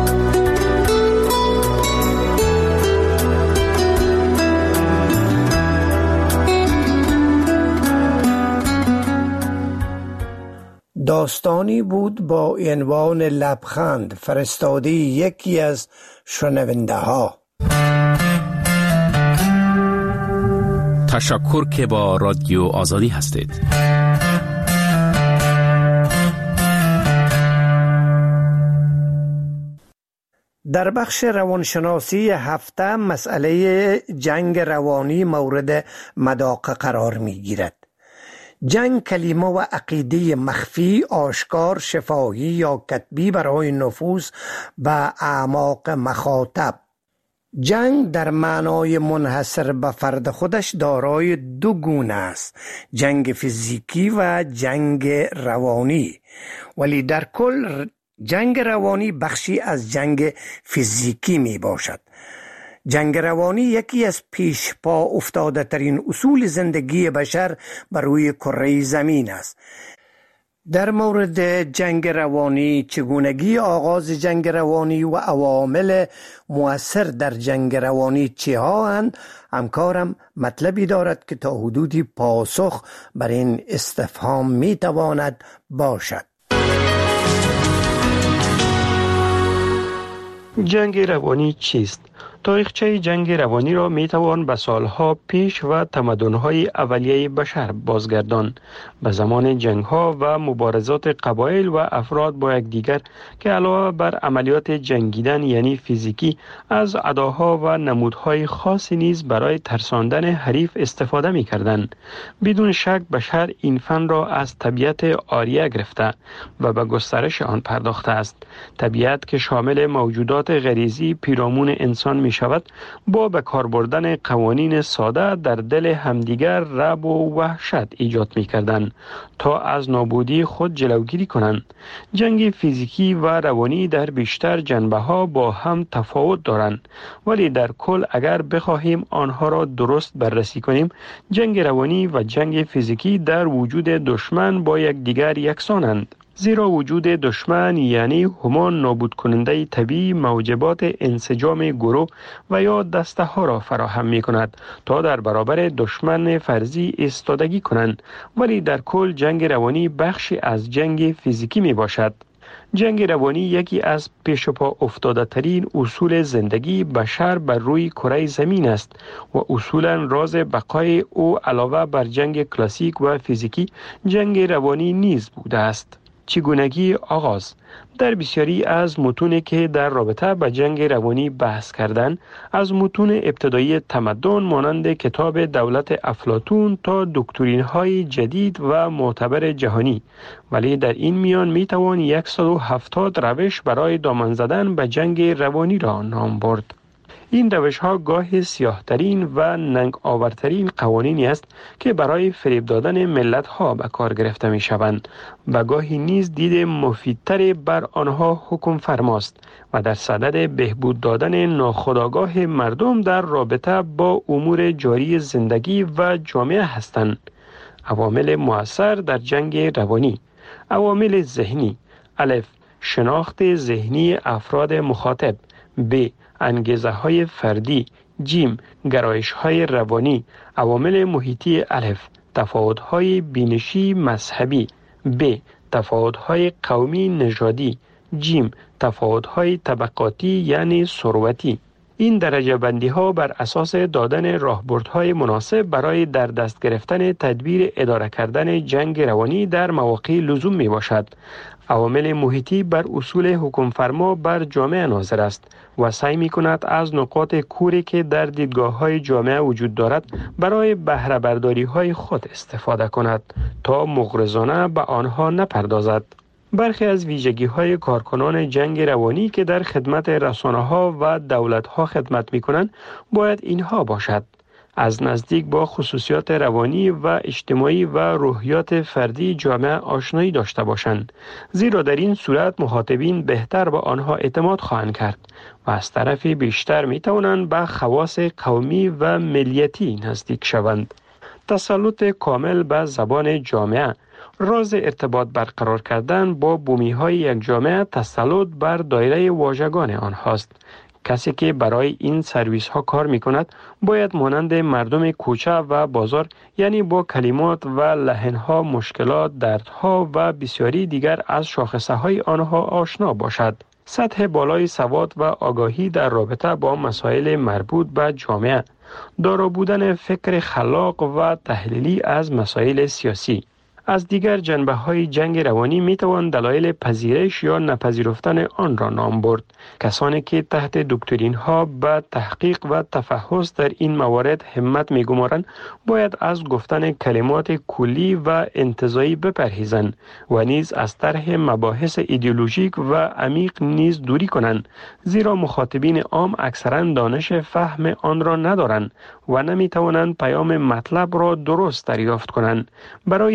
داستانی بود با عنوان لبخند، فرستاده یکی از شنونده ها. تشکر که با رادیو آزادی هستید. در بخش روانشناسی هفته مسئله جنگ روانی مورد مداق قرار می گیرد. جنگ کلمه و عقیده مخفی، آشکار، شفاهی یا کتبی برای نفوذ به اعماق مخاطب. جنگ در معنای منحصر به فرد خودش دارای دو گونه است: جنگ فیزیکی و جنگ روانی. ولی در کل جنگ روانی بخشی از جنگ فیزیکی می باشد. جنگ روانی یکی از پیش پا افتاده ترین اصول زندگی بشر بر روی کره زمین است. در مورد جنگ روانی، چگونگی آغاز جنگ روانی و عوامل مؤثر در جنگ روانی چه ها اند، همکارم مطلبی دارد که تا حدودی پاسخ بر این استفهام می تواند باشد. جنگ روانی چیست؟ تاریخچه جنگ روانی را می توان به سالها پیش و تمدن‌های اولیه بشر بازگردان، به زمان جنگ‌ها و مبارزات قبایل و افراد با یکدیگر که علاوه بر عملیات جنگیدن یعنی فیزیکی از اداها و نمودهای خاصی نیز برای ترساندن حریف استفاده می‌کردند. بدون شک بشر این فن را از طبیعت آریه گرفته و به گسترش آن پرداخته است. طبیعت که شامل موجودات غریزی پیرامون انسان می شود، با به کار بردن قوانین ساده در دل همدیگر رعب و وحشت ایجاد می کردند تا از نابودی خود جلوگیری کنند. جنگ فیزیکی و روانی در بیشتر جنبه ها با هم تفاوت دارند، ولی در کل اگر بخواهیم آنها را درست بررسی کنیم، جنگ روانی و جنگ فیزیکی در وجود دشمن با یکدیگر یکسانند. زیرا وجود دشمن یعنی همان نابود کننده طبیعی موجبات انسجام گروه و یا دسته ها را فراهم می کند تا در برابر دشمن فرضی ایستادگی کنند، ولی در کل جنگ روانی بخشی از جنگ فیزیکی می باشد. جنگ روانی یکی از پیش پا افتاده ترین اصول زندگی بشر بر روی کره زمین است و اصولا راز بقای او علاوه بر جنگ کلاسیک و فیزیکی جنگ روانی نیز بوده است. چگونگی آغاز؟ در بسیاری از متونی که در رابطه با جنگ روانی بحث کردند، از متون ابتدایی تمدن مانند کتاب دولت افلاطون تا دکترین های جدید و معتبر جهانی، ولی در این میان می توان صد و هفتاد روش برای دامن زدن به جنگ روانی را نام برد. این روش ها گاه سیاه ترین و ننگ آورترین قوانینی است که برای فریب دادن ملت ها به کار گرفته می شوند و گاهی نیز دید مفیدتر بر آنها حکم فرماست و در صدد بهبود دادن ناخودآگاه مردم در رابطه با امور جاری زندگی و جامعه هستند. عوامل مؤثر در جنگ روانی. عوامل ذهنی: الف، شناخت ذهنی افراد مخاطب. ب، انگیزه های فردی. جیم، گرایش های روانی. عوامل محیطی: الف، تفاوت های بینشی مذهبی. ب، تفاوت های قومی نژادی. جیم، تفاوت های طبقاتی یعنی ثروتی. این درجه بندی ها بر اساس دادن راهبردهای مناسب برای در دست گرفتن تدبیر اداره کردن جنگ روانی در مواقع لزوم می باشد. عوامل محیطی بر اصول حکم فرما بر جامعه ناظر است و سعی می کند از نقاط کوری که در دیدگاه های جامعه وجود دارد برای بهره برداری های خود استفاده کند تا مغرضانه به آنها نپردازد. برخی از ویژگی های کارکنان جنگ روانی که در خدمت رسانه ها و دولت ها خدمت می کنند باید اینها باشد: از نزدیک با خصوصیات روانی و اجتماعی و روحیات فردی جامعه آشنایی داشته باشند، زیرا در این صورت مخاطبین بهتر به آنها اعتماد خواهند کرد و از طرف بیشتر می توانند به خواص قومی و ملیتی نزدیک شوند. تسلط کامل به زبان جامعه. راز ارتباط برقرار کردن با بومی های یک جامعه تسلط بر دایره واژگان آنهاست. کسی که برای این سرویس ها کار می کند باید مانند مردم کوچه و بازار، یعنی با کلمات و لحن ها، مشکلات، دردها و بسیاری دیگر از شاخصه های آنها آشنا باشد. سطح بالای سواد و آگاهی در رابطه با مسائل مربوط به جامعه. دارا بودن فکر خلاق و تحلیلی از مسائل سیاسی. از دیگر جنبه های جنگ روانی می توان دلایل پذیرش یا نپذیرفتن آن را نام برد. کسانی که تحت دکترین ها به تحقیق و تفحص در این موارد همت می گمارند باید از گفتن کلمات کلی و انتزاعی بپرهیزند و نیز از طرح مباحث ایدئولوژیک و عمیق نیز دوری کنند، زیرا مخاطبین عام اکثرا دانش فهم آن را ندارند و نمی توانند پیام مطلب را درست دریافت کنند. برای همین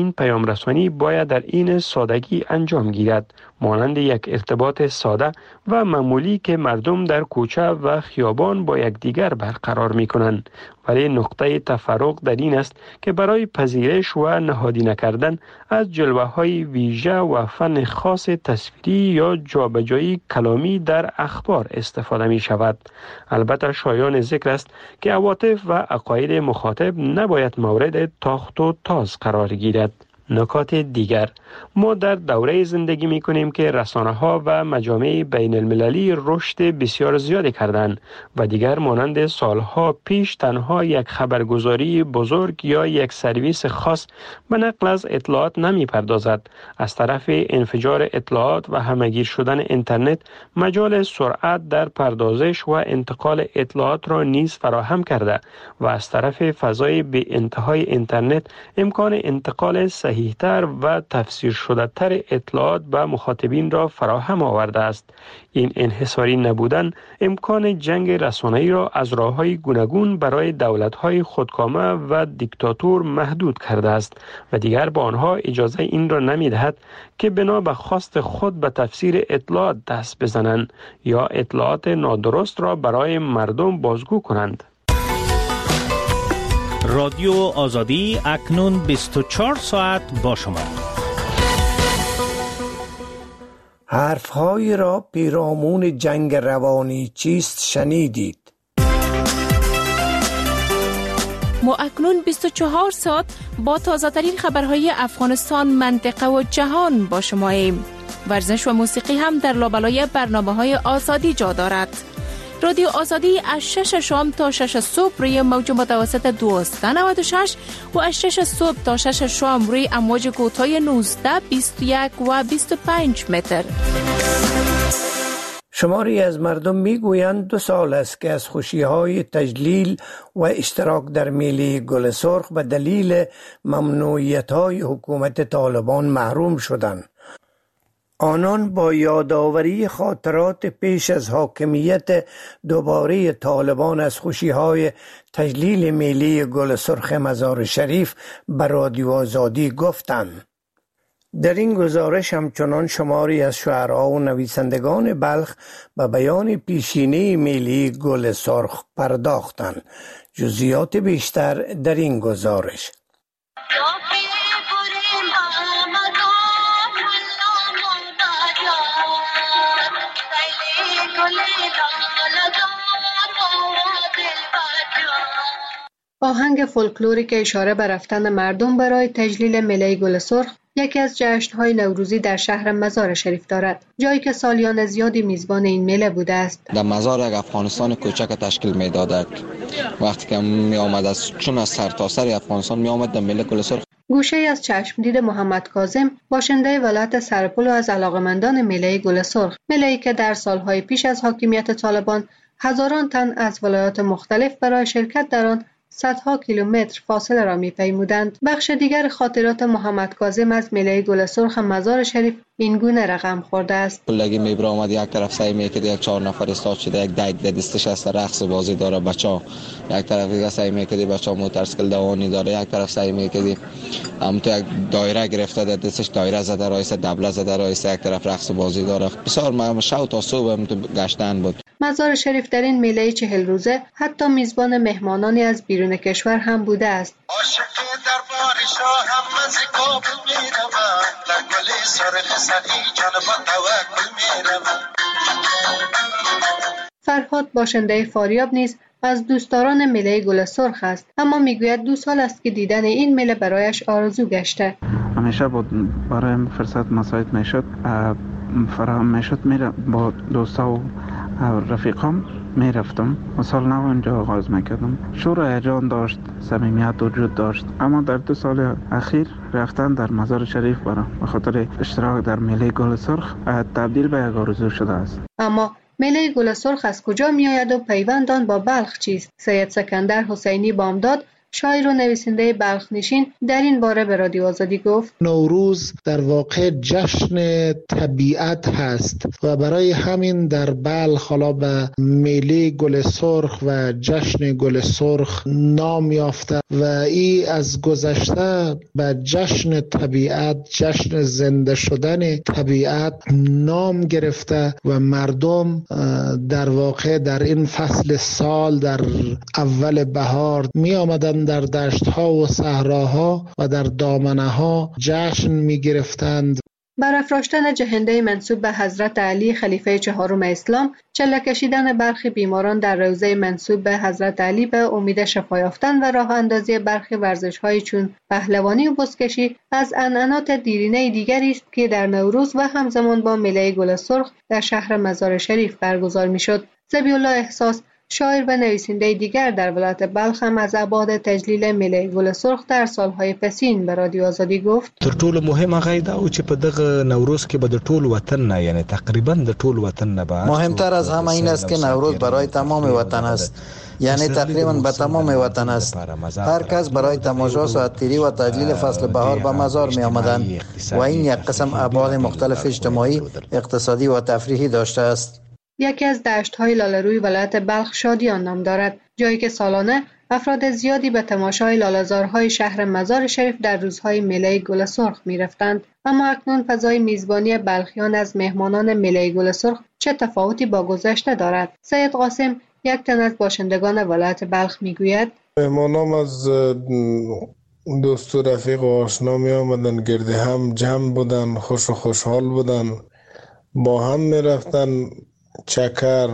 این پیام رسانی باید در این سادگی انجام گیرد، مانند یک ارتباط ساده و معمولی که مردم در کوچه و خیابان با یکدیگر برقرار می کنند. ولی نقطه تفرق در این است که برای پذیرش و نهادی نکردن از جلوه های ویژه و فن خاص تصویری یا جابجایی کلامی در اخبار استفاده می شود. البته شایان ذکر است که عواطف و عقاید مخاطب نباید مورد تاخت و تاز قرار گیرد. نکات دیگر: ما در دوره زندگی می کنیم که رسانه ها و مجامع بین المللی رشد بسیار زیادی کردند و دیگر مانند سالها پیش تنها یک خبرگزاری بزرگ یا یک سرویس خاص به نقل از اطلاعات نمی پردازد. از طرف انفجار اطلاعات و همگیر شدن اینترنت مجال سرعت در پردازش و انتقال اطلاعات را نیز فراهم کرده و از طرف فضای بی انتهای اینترنت امکان انتقال صحیح تر و تفسیر شده تر اطلاعات به مخاطبین را فراهم آورده است. این انحصاری نبودن امکان جنگ رسانه‌ای را از راه‌های گوناگون برای دولت‌های خودکامه و دیکتاتور محدود کرده است و دیگر با آنها اجازه این را نمی‌دهد که بنا به خواست خود به تفسیر اطلاعات دست بزنند یا اطلاعات نادرست را برای مردم بازگو کنند. رادیو آزادی اکنون بیست و چهار ساعت با شما. حرف‌هایی را پیرامون جنگ روانی چیست شنیدید؟ ما اکنون بیست و چهار ساعت با تازه‌ترین خبرهای افغانستان، منطقه و جهان با شماییم. ورزش و موسیقی هم در لابلای برنامه‌های آزادی جا دارد. رادیو آزادی از شش شام تا شش صبح روی موج متوسط دویست و نود و شش و از شش صبح تا شش شام روی امواج کوتاه نوزده، بیست و یک و بیست و پنج متر. شماری از مردم میگویند دو سال است که از خوشی‌های تجلیل و اشتراک در میله گل سرخ به دلیل ممنوعیت‌های حکومت طالبان محروم شدند. آنان با یادآوری خاطرات پیش از حاکمیت دوباره طالبان از خوشی‌های تجلیل میله گل سرخ مزار شریف به رادیو آزادی گفتند. در این گزارش همچنان شماری از شاعرها و نویسندگان بلخ به بیان پیشینه میله گل سرخ پرداختند. جزئیات بیشتر در این گزارش. آهنگ فولکلوری که اشاره به رفتن مردم برای تجلیل میله گل سرخ یکی از جشن‌های نوروزی در شهر مزار شریف دارد، جایی که سالیان زیادی میزبان این میله بوده است. در مزار یک افغانستان کوچک تشکیل می‌داد. وقتی که می آمد از چون از سرتاسر افغانستان می آمد در میله گل سرخ. گوشه از چشمدید محمد کاظم، باشنده ولایت سرپل و از علاقه‌مندان میله گل سرخ، میله‌ای که در سالهای پیش از حاکمیت طالبان هزاران تن از ولایات مختلف برای شرکت در آن صدها کیلومتر فاصله را می‌پیمودند. بخش دیگر خاطرات محمد کاظم از میله گل سرخ مزار شریف این گونه رقم خورده است. پلگی میبره آمد یک طرف سعی میکرد یک چهار نفر استاد شده، یک دایک در دستش است رقص بازی داره بچا، یک طرف دیگه سعی میکرد بچا موتورسیکل دوانی داره، یک طرف سعی میکرد هم تو یک دایره گرفته در دستش دایره زده رایسه دبله زده رایسه، یک طرف رقص بازی داره. بسیار ما شو تا صبح هم تو گشتن بود. مزار شریف در این میله چهل روزه حتی میزبان مهمانانی از بیرون کشور هم بوده است. فرهاد باشنده فاریاب نیز از دوستداران میله گل سرخ است، اما میگوید دو سال است که دیدن این میله برایش آرزو گشته. همیشه بود برای فرصت مساعد میشد فراهم میشد میره با دوستا و رفیقام میرفتم و سال نو اینجا آغاز میکردم. شور و هیجان داشت، صمیمیت وجود داشت، اما در دو سال اخیر رفتن در مزار شریف برای به خاطر اشتراک در میله گل سرخ تبدیل به یک آرزو شده است. اما میله گل سرخ از کجا می آید و پیوند آن با بلخ چیست؟ سید سکندر حسینی بامداد شاعر و نویسنده بلخنشین در این باره به رادیو آزادی گفت: نوروز در واقع جشن طبیعت هست و برای همین در بلخ حالا به میله گل سرخ و جشن گل سرخ نام یافته و این از گذشته به جشن طبیعت، جشن زنده شدن طبیعت نام گرفته و مردم در واقع در این فصل سال در اول بهار می آمدن در دشت ها و صحراها و در دامنه ها جشن می گرفتند. برافراشتن جهنده منسوب به حضرت علی خلیفه چهارم اسلام، چله کشیدن برخی بیماران در روضه منسوب به حضرت علی به امید شفا یافتن و راه اندازی برخی ورزش‌های چون پهلوانی و بزکشی از عنعنات دیرینه دیگری است که در نوروز و همزمان با میله گل سرخ در شهر مزار شریف برگزار می‌شد. ذبیح الله احساس، شاعر و نویسنده دیگر در ولایت بلخ، هم از ابعاد تجلیل میله گل سرخ در سالهای پسین به رادیو آزادی گفت: تر ټولو مهمه غیدا او چې په دغه نوروز کې به د ټول وطن نه، یعنی تقریبا د ټول وطن نه به مهمتر از همه این است که نوروز برای تمام وطن است، یعنی تقریبا به تمام وطن است. هر کس برای تماشا ساعتگیری و تجلیل فصل بهار به مزار می آمدند و این یک قسم ابعاد مختلف اجتماعی، اقتصادی و تفریحی داشته است. یکی از دشت‌های لاله‌روی ولایت بلخ شادیان نام دارد، جایی که سالانه افراد زیادی به تماشای لاله‌زارهای شهر مزار شریف در روزهای میله گل سرخ می‌رفتند. اما اکنون فضای میزبانی بلخیان از مهمانان میله گل سرخ چه تفاوتی با گذشته دارد؟ سید قاسم، یک تن از باشندگان ولایت بلخ می‌گوید: مهمانان از دوست و رفیق و آشنا می آمدن، گرد هم جمع بودن، خوش و خوشحال بودن، با هم می‌رفتن چکر،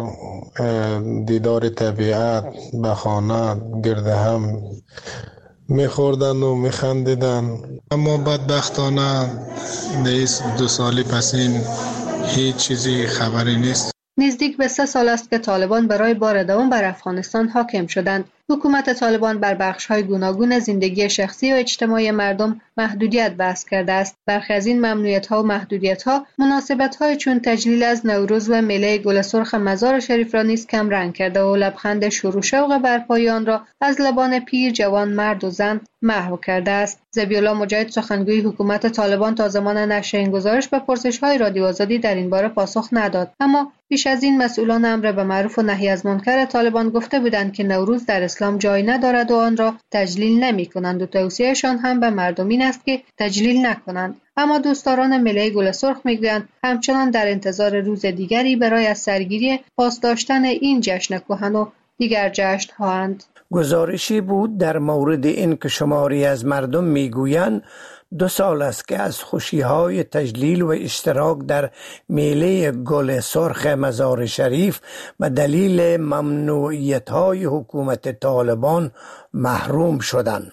دیدار طبیعت، به خانه گرد هم میخوردن و میخندیدن. اما بدبختانه دیس دو سالی پسین هیچ چیزی خبری نیست. نزدیک به سه سال است که طالبان برای بار دوم بر افغانستان حاکم شدند. حکومت طالبان بر بخش‌های گوناگون زندگی شخصی و اجتماعی مردم محدودیت وضع کرده است. برخی از این ممنوعیت‌ها و محدودیت‌ها مناسبت‌های چون تجلیل از نوروز و میله گل سرخ مزار شریف را نیز کم رنگ کرده و لبخند شور و شوق برپایی آن را از لبان پیر، جوان، مرد و زن محو کرده است. ذبیح الله مجاهد، سخنگوی حکومت طالبان، تا زمان نشر این گزارش به پرسش‌های رادیو آزادی در این باره پاسخ نداد. اما پیش از این مسئولان امر به معروف و نهی از منکر طالبان گفته بودند که نوروز در اسلام جای ندارد و آن را تجلیل نمی‌کنند و توصیه‌شان هم به مردم این است که تجلیل نکنند. اما دوستداران میله گل سرخ میگویند همچنان در انتظار روز دیگری برای از سرگیری پاس داشتن این جشن کهن و دیگر جشن‌هاند. گزارشی بود در مورد این که شماری از مردم میگویند دو سال است که از خوشی‌های تجلیل و اشتراک در میله گل سرخ مزار شریف به دلیل ممنوعیت‌های حکومت طالبان محروم شدند.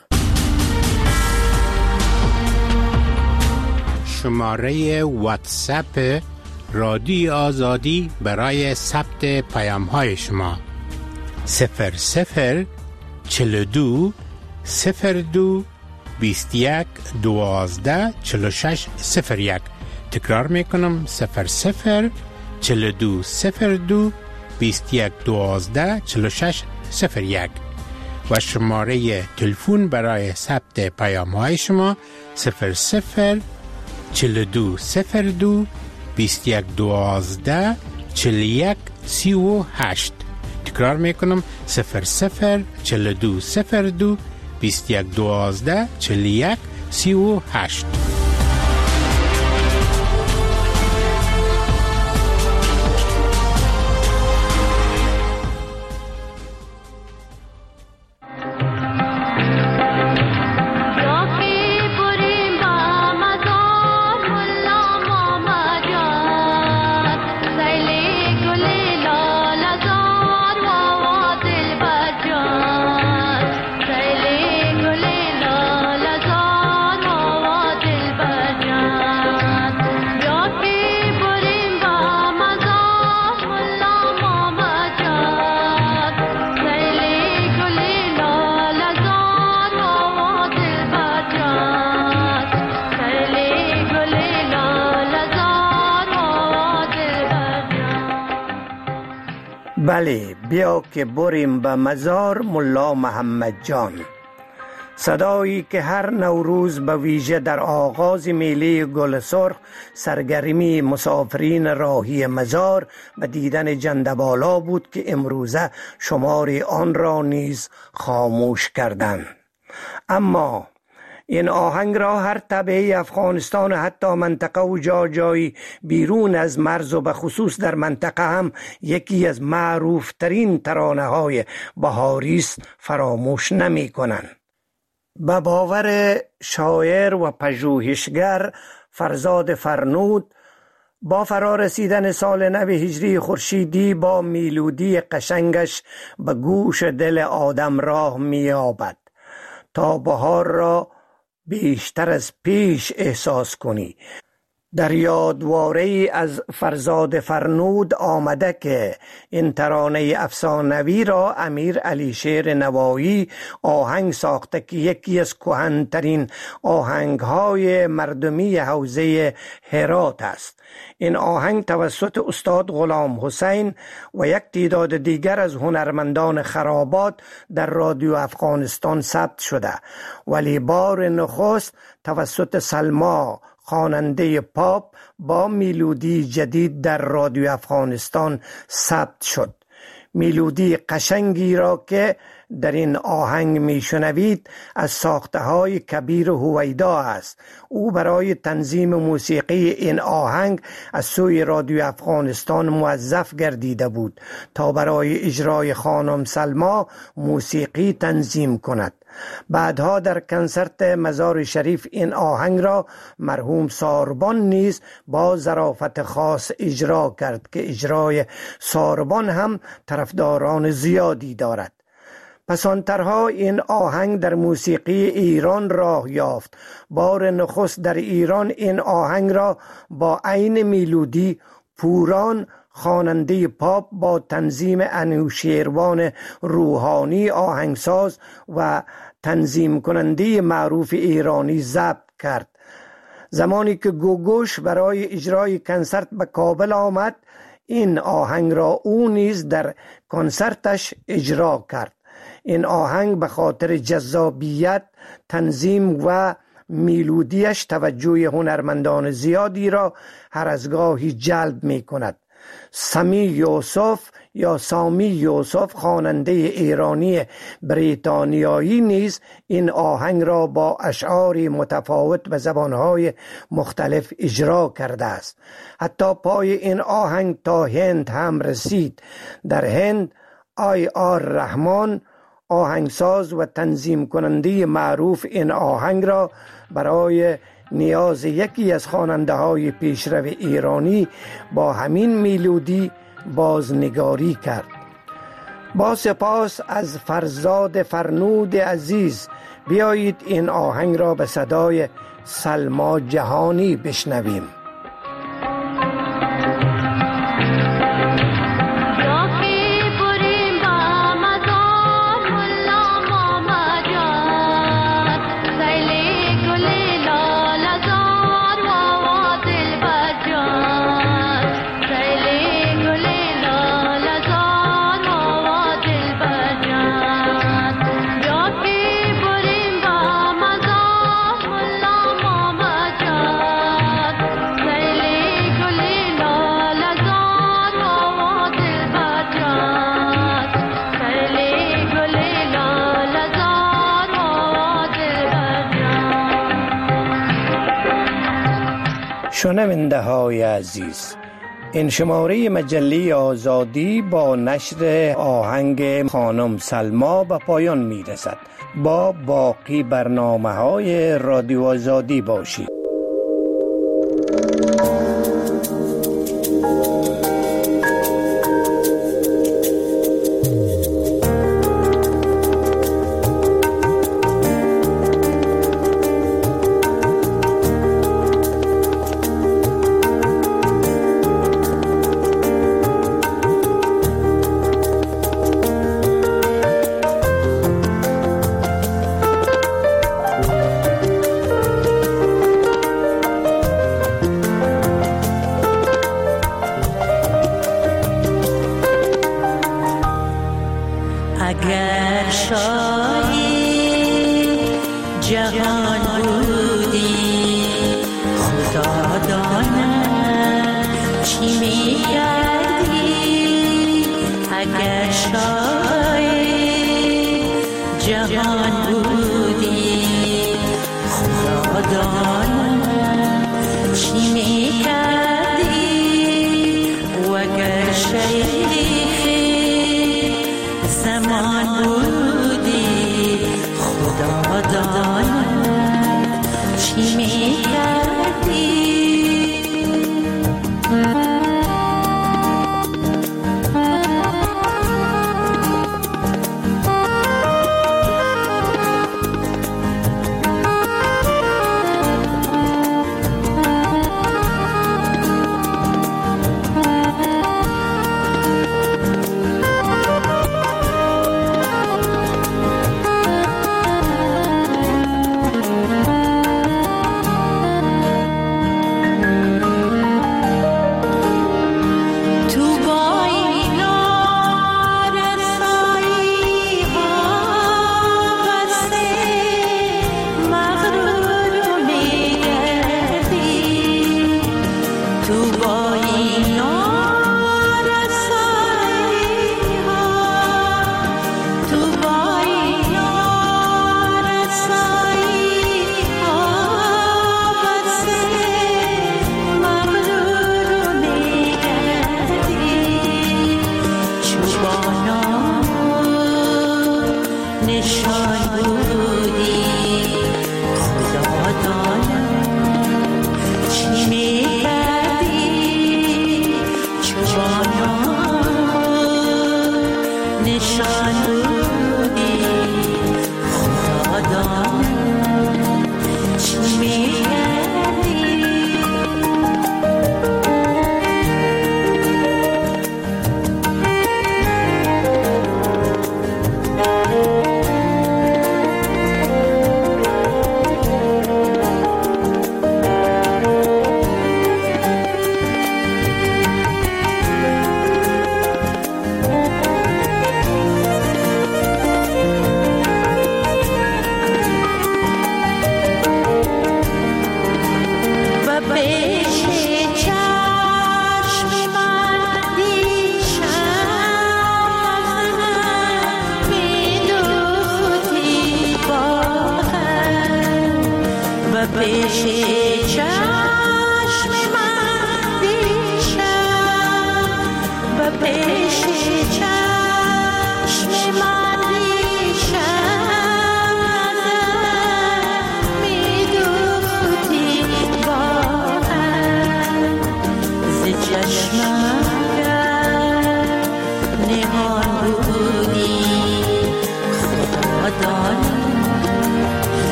شماره واتساپ رادیو آزادی برای ثبت پیام‌های شما صفر صفر چهل و دو صفر دو بیست و یک دوازده چهل و شش صفر یک. تکرار میکنم: صفر صفر چهل و دو صفر دو بیست و یک دوازده چهل و شش صفر یک. و شماره تلفن برای ثبت پیام های شما صفر صفر چهل و دو صفر دو بیست و یک دوازده چهل و یک سی و هشت. تکرار میکنم: صفر صفر چهل و دو صفر دو بیست و یک دوازده چهل و یک سی و هشت. بله، بیا که بریم به مزار ملا محمد جان. صدایی که هر نوروز به ویژه در آغاز میله گل سرخ سرگرمی مسافرین راهی مزار به دیدن جندبالا بود که امروزه شماری آن را نیز خاموش کردند. اما این آهنگ را هر طبعه افغانستان و حتی منطقه و جا جایی بیرون از مرز و به خصوص در منطقه هم یکی از معروف ترین ترانه های بهاری است فراموش نمی کنند. به باور شاعر و پژوهشگر فرزاد فرنود، با فرارسیدن سال نو هجری خورشیدی با میلودی قشنگش به گوش دل آدم راه می‌یابد تا بهار را بیشتر از پیش احساس کنی. در یادواره‌ای از فرزاد فرنود آمده که این ترانه افسانوی را امیر علی شیر نوایی آهنگ ساخته که یکی از کهن‌ترین آهنگ‌های مردمی حوزه هرات است. این آهنگ توسط استاد غلام حسین و یک تعداد دیگر از هنرمندان خرابات در رادیو افغانستان ثبت شده، ولی بار نخست توسط سلما خواننده پاپ با میلودی جدید در رادیو افغانستان ثبت شد. میلودی قشنگی را که در این آهنگ میشنوید از ساخته های کبیر هویدا است. او برای تنظیم موسیقی این آهنگ از سوی رادیو افغانستان موظف گردیده بود تا برای اجرای خانم سلما موسیقی تنظیم کند. بعدها در کنسرت مزار شریف این آهنگ را مرحوم ساربان نیز با ظرافت خاص اجرا کرد که اجرای ساربان هم طرفداران زیادی دارد. پسانترها این آهنگ در موسیقی ایران راه یافت. بار نخست در ایران این آهنگ را با عین میلودی پوران خواننده پاپ با تنظیم انوشیروان روحانی آهنگساز و تنظیم کننده معروف ایرانی ضبط کرد. زمانی که گوگوش برای اجرای کنسرت به کابل آمد، این آهنگ را او نیز در کنسرتش اجرا کرد. این آهنگ به خاطر جذابیت، تنظیم و میلودیش توجه هنرمندان زیادی را هر از گاهی جلب می کند. سمی یوسف یا سامی یوسف خواننده ایرانی بریتانیایی نیز این آهنگ را با اشعار متفاوت به زبانهای مختلف اجرا کرده است. حتی پای این آهنگ تا هند هم رسید. در هند آی آر رحمان آهنگساز و تنظیم کننده معروف این آهنگ را برای نیاز یکی از خواننده های پیشرو ایرانی با همین میلودی بازنگاری کرد. با سپاس از فرزاد فرنود عزیز، بیایید این آهنگ را به صدای سلما جهانی بشنویم. شنونده های عزیز، این شماره مجله آزادی با نشر آهنگ خانم سلما به پایان می رسد. با باقی برنامه های رادیو آزادی باشید. دانم چی می کردی وگر شیخی زمان بودی خدا دانم چی می کردی.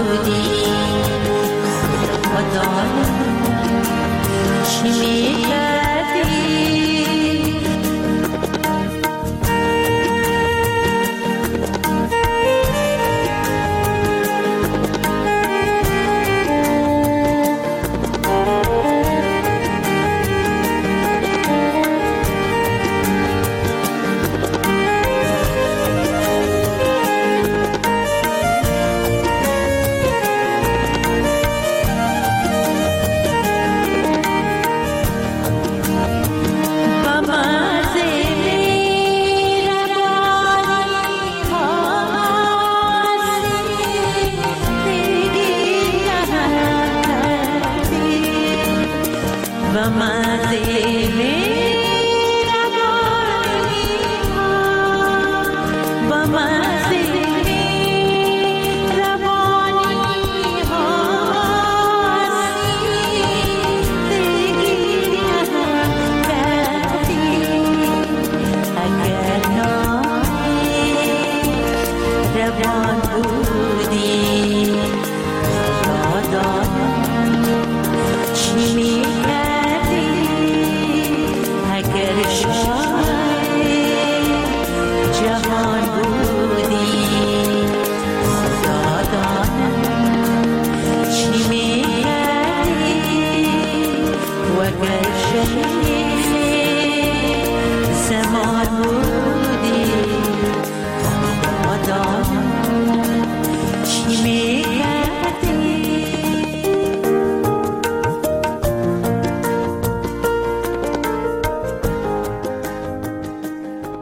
Me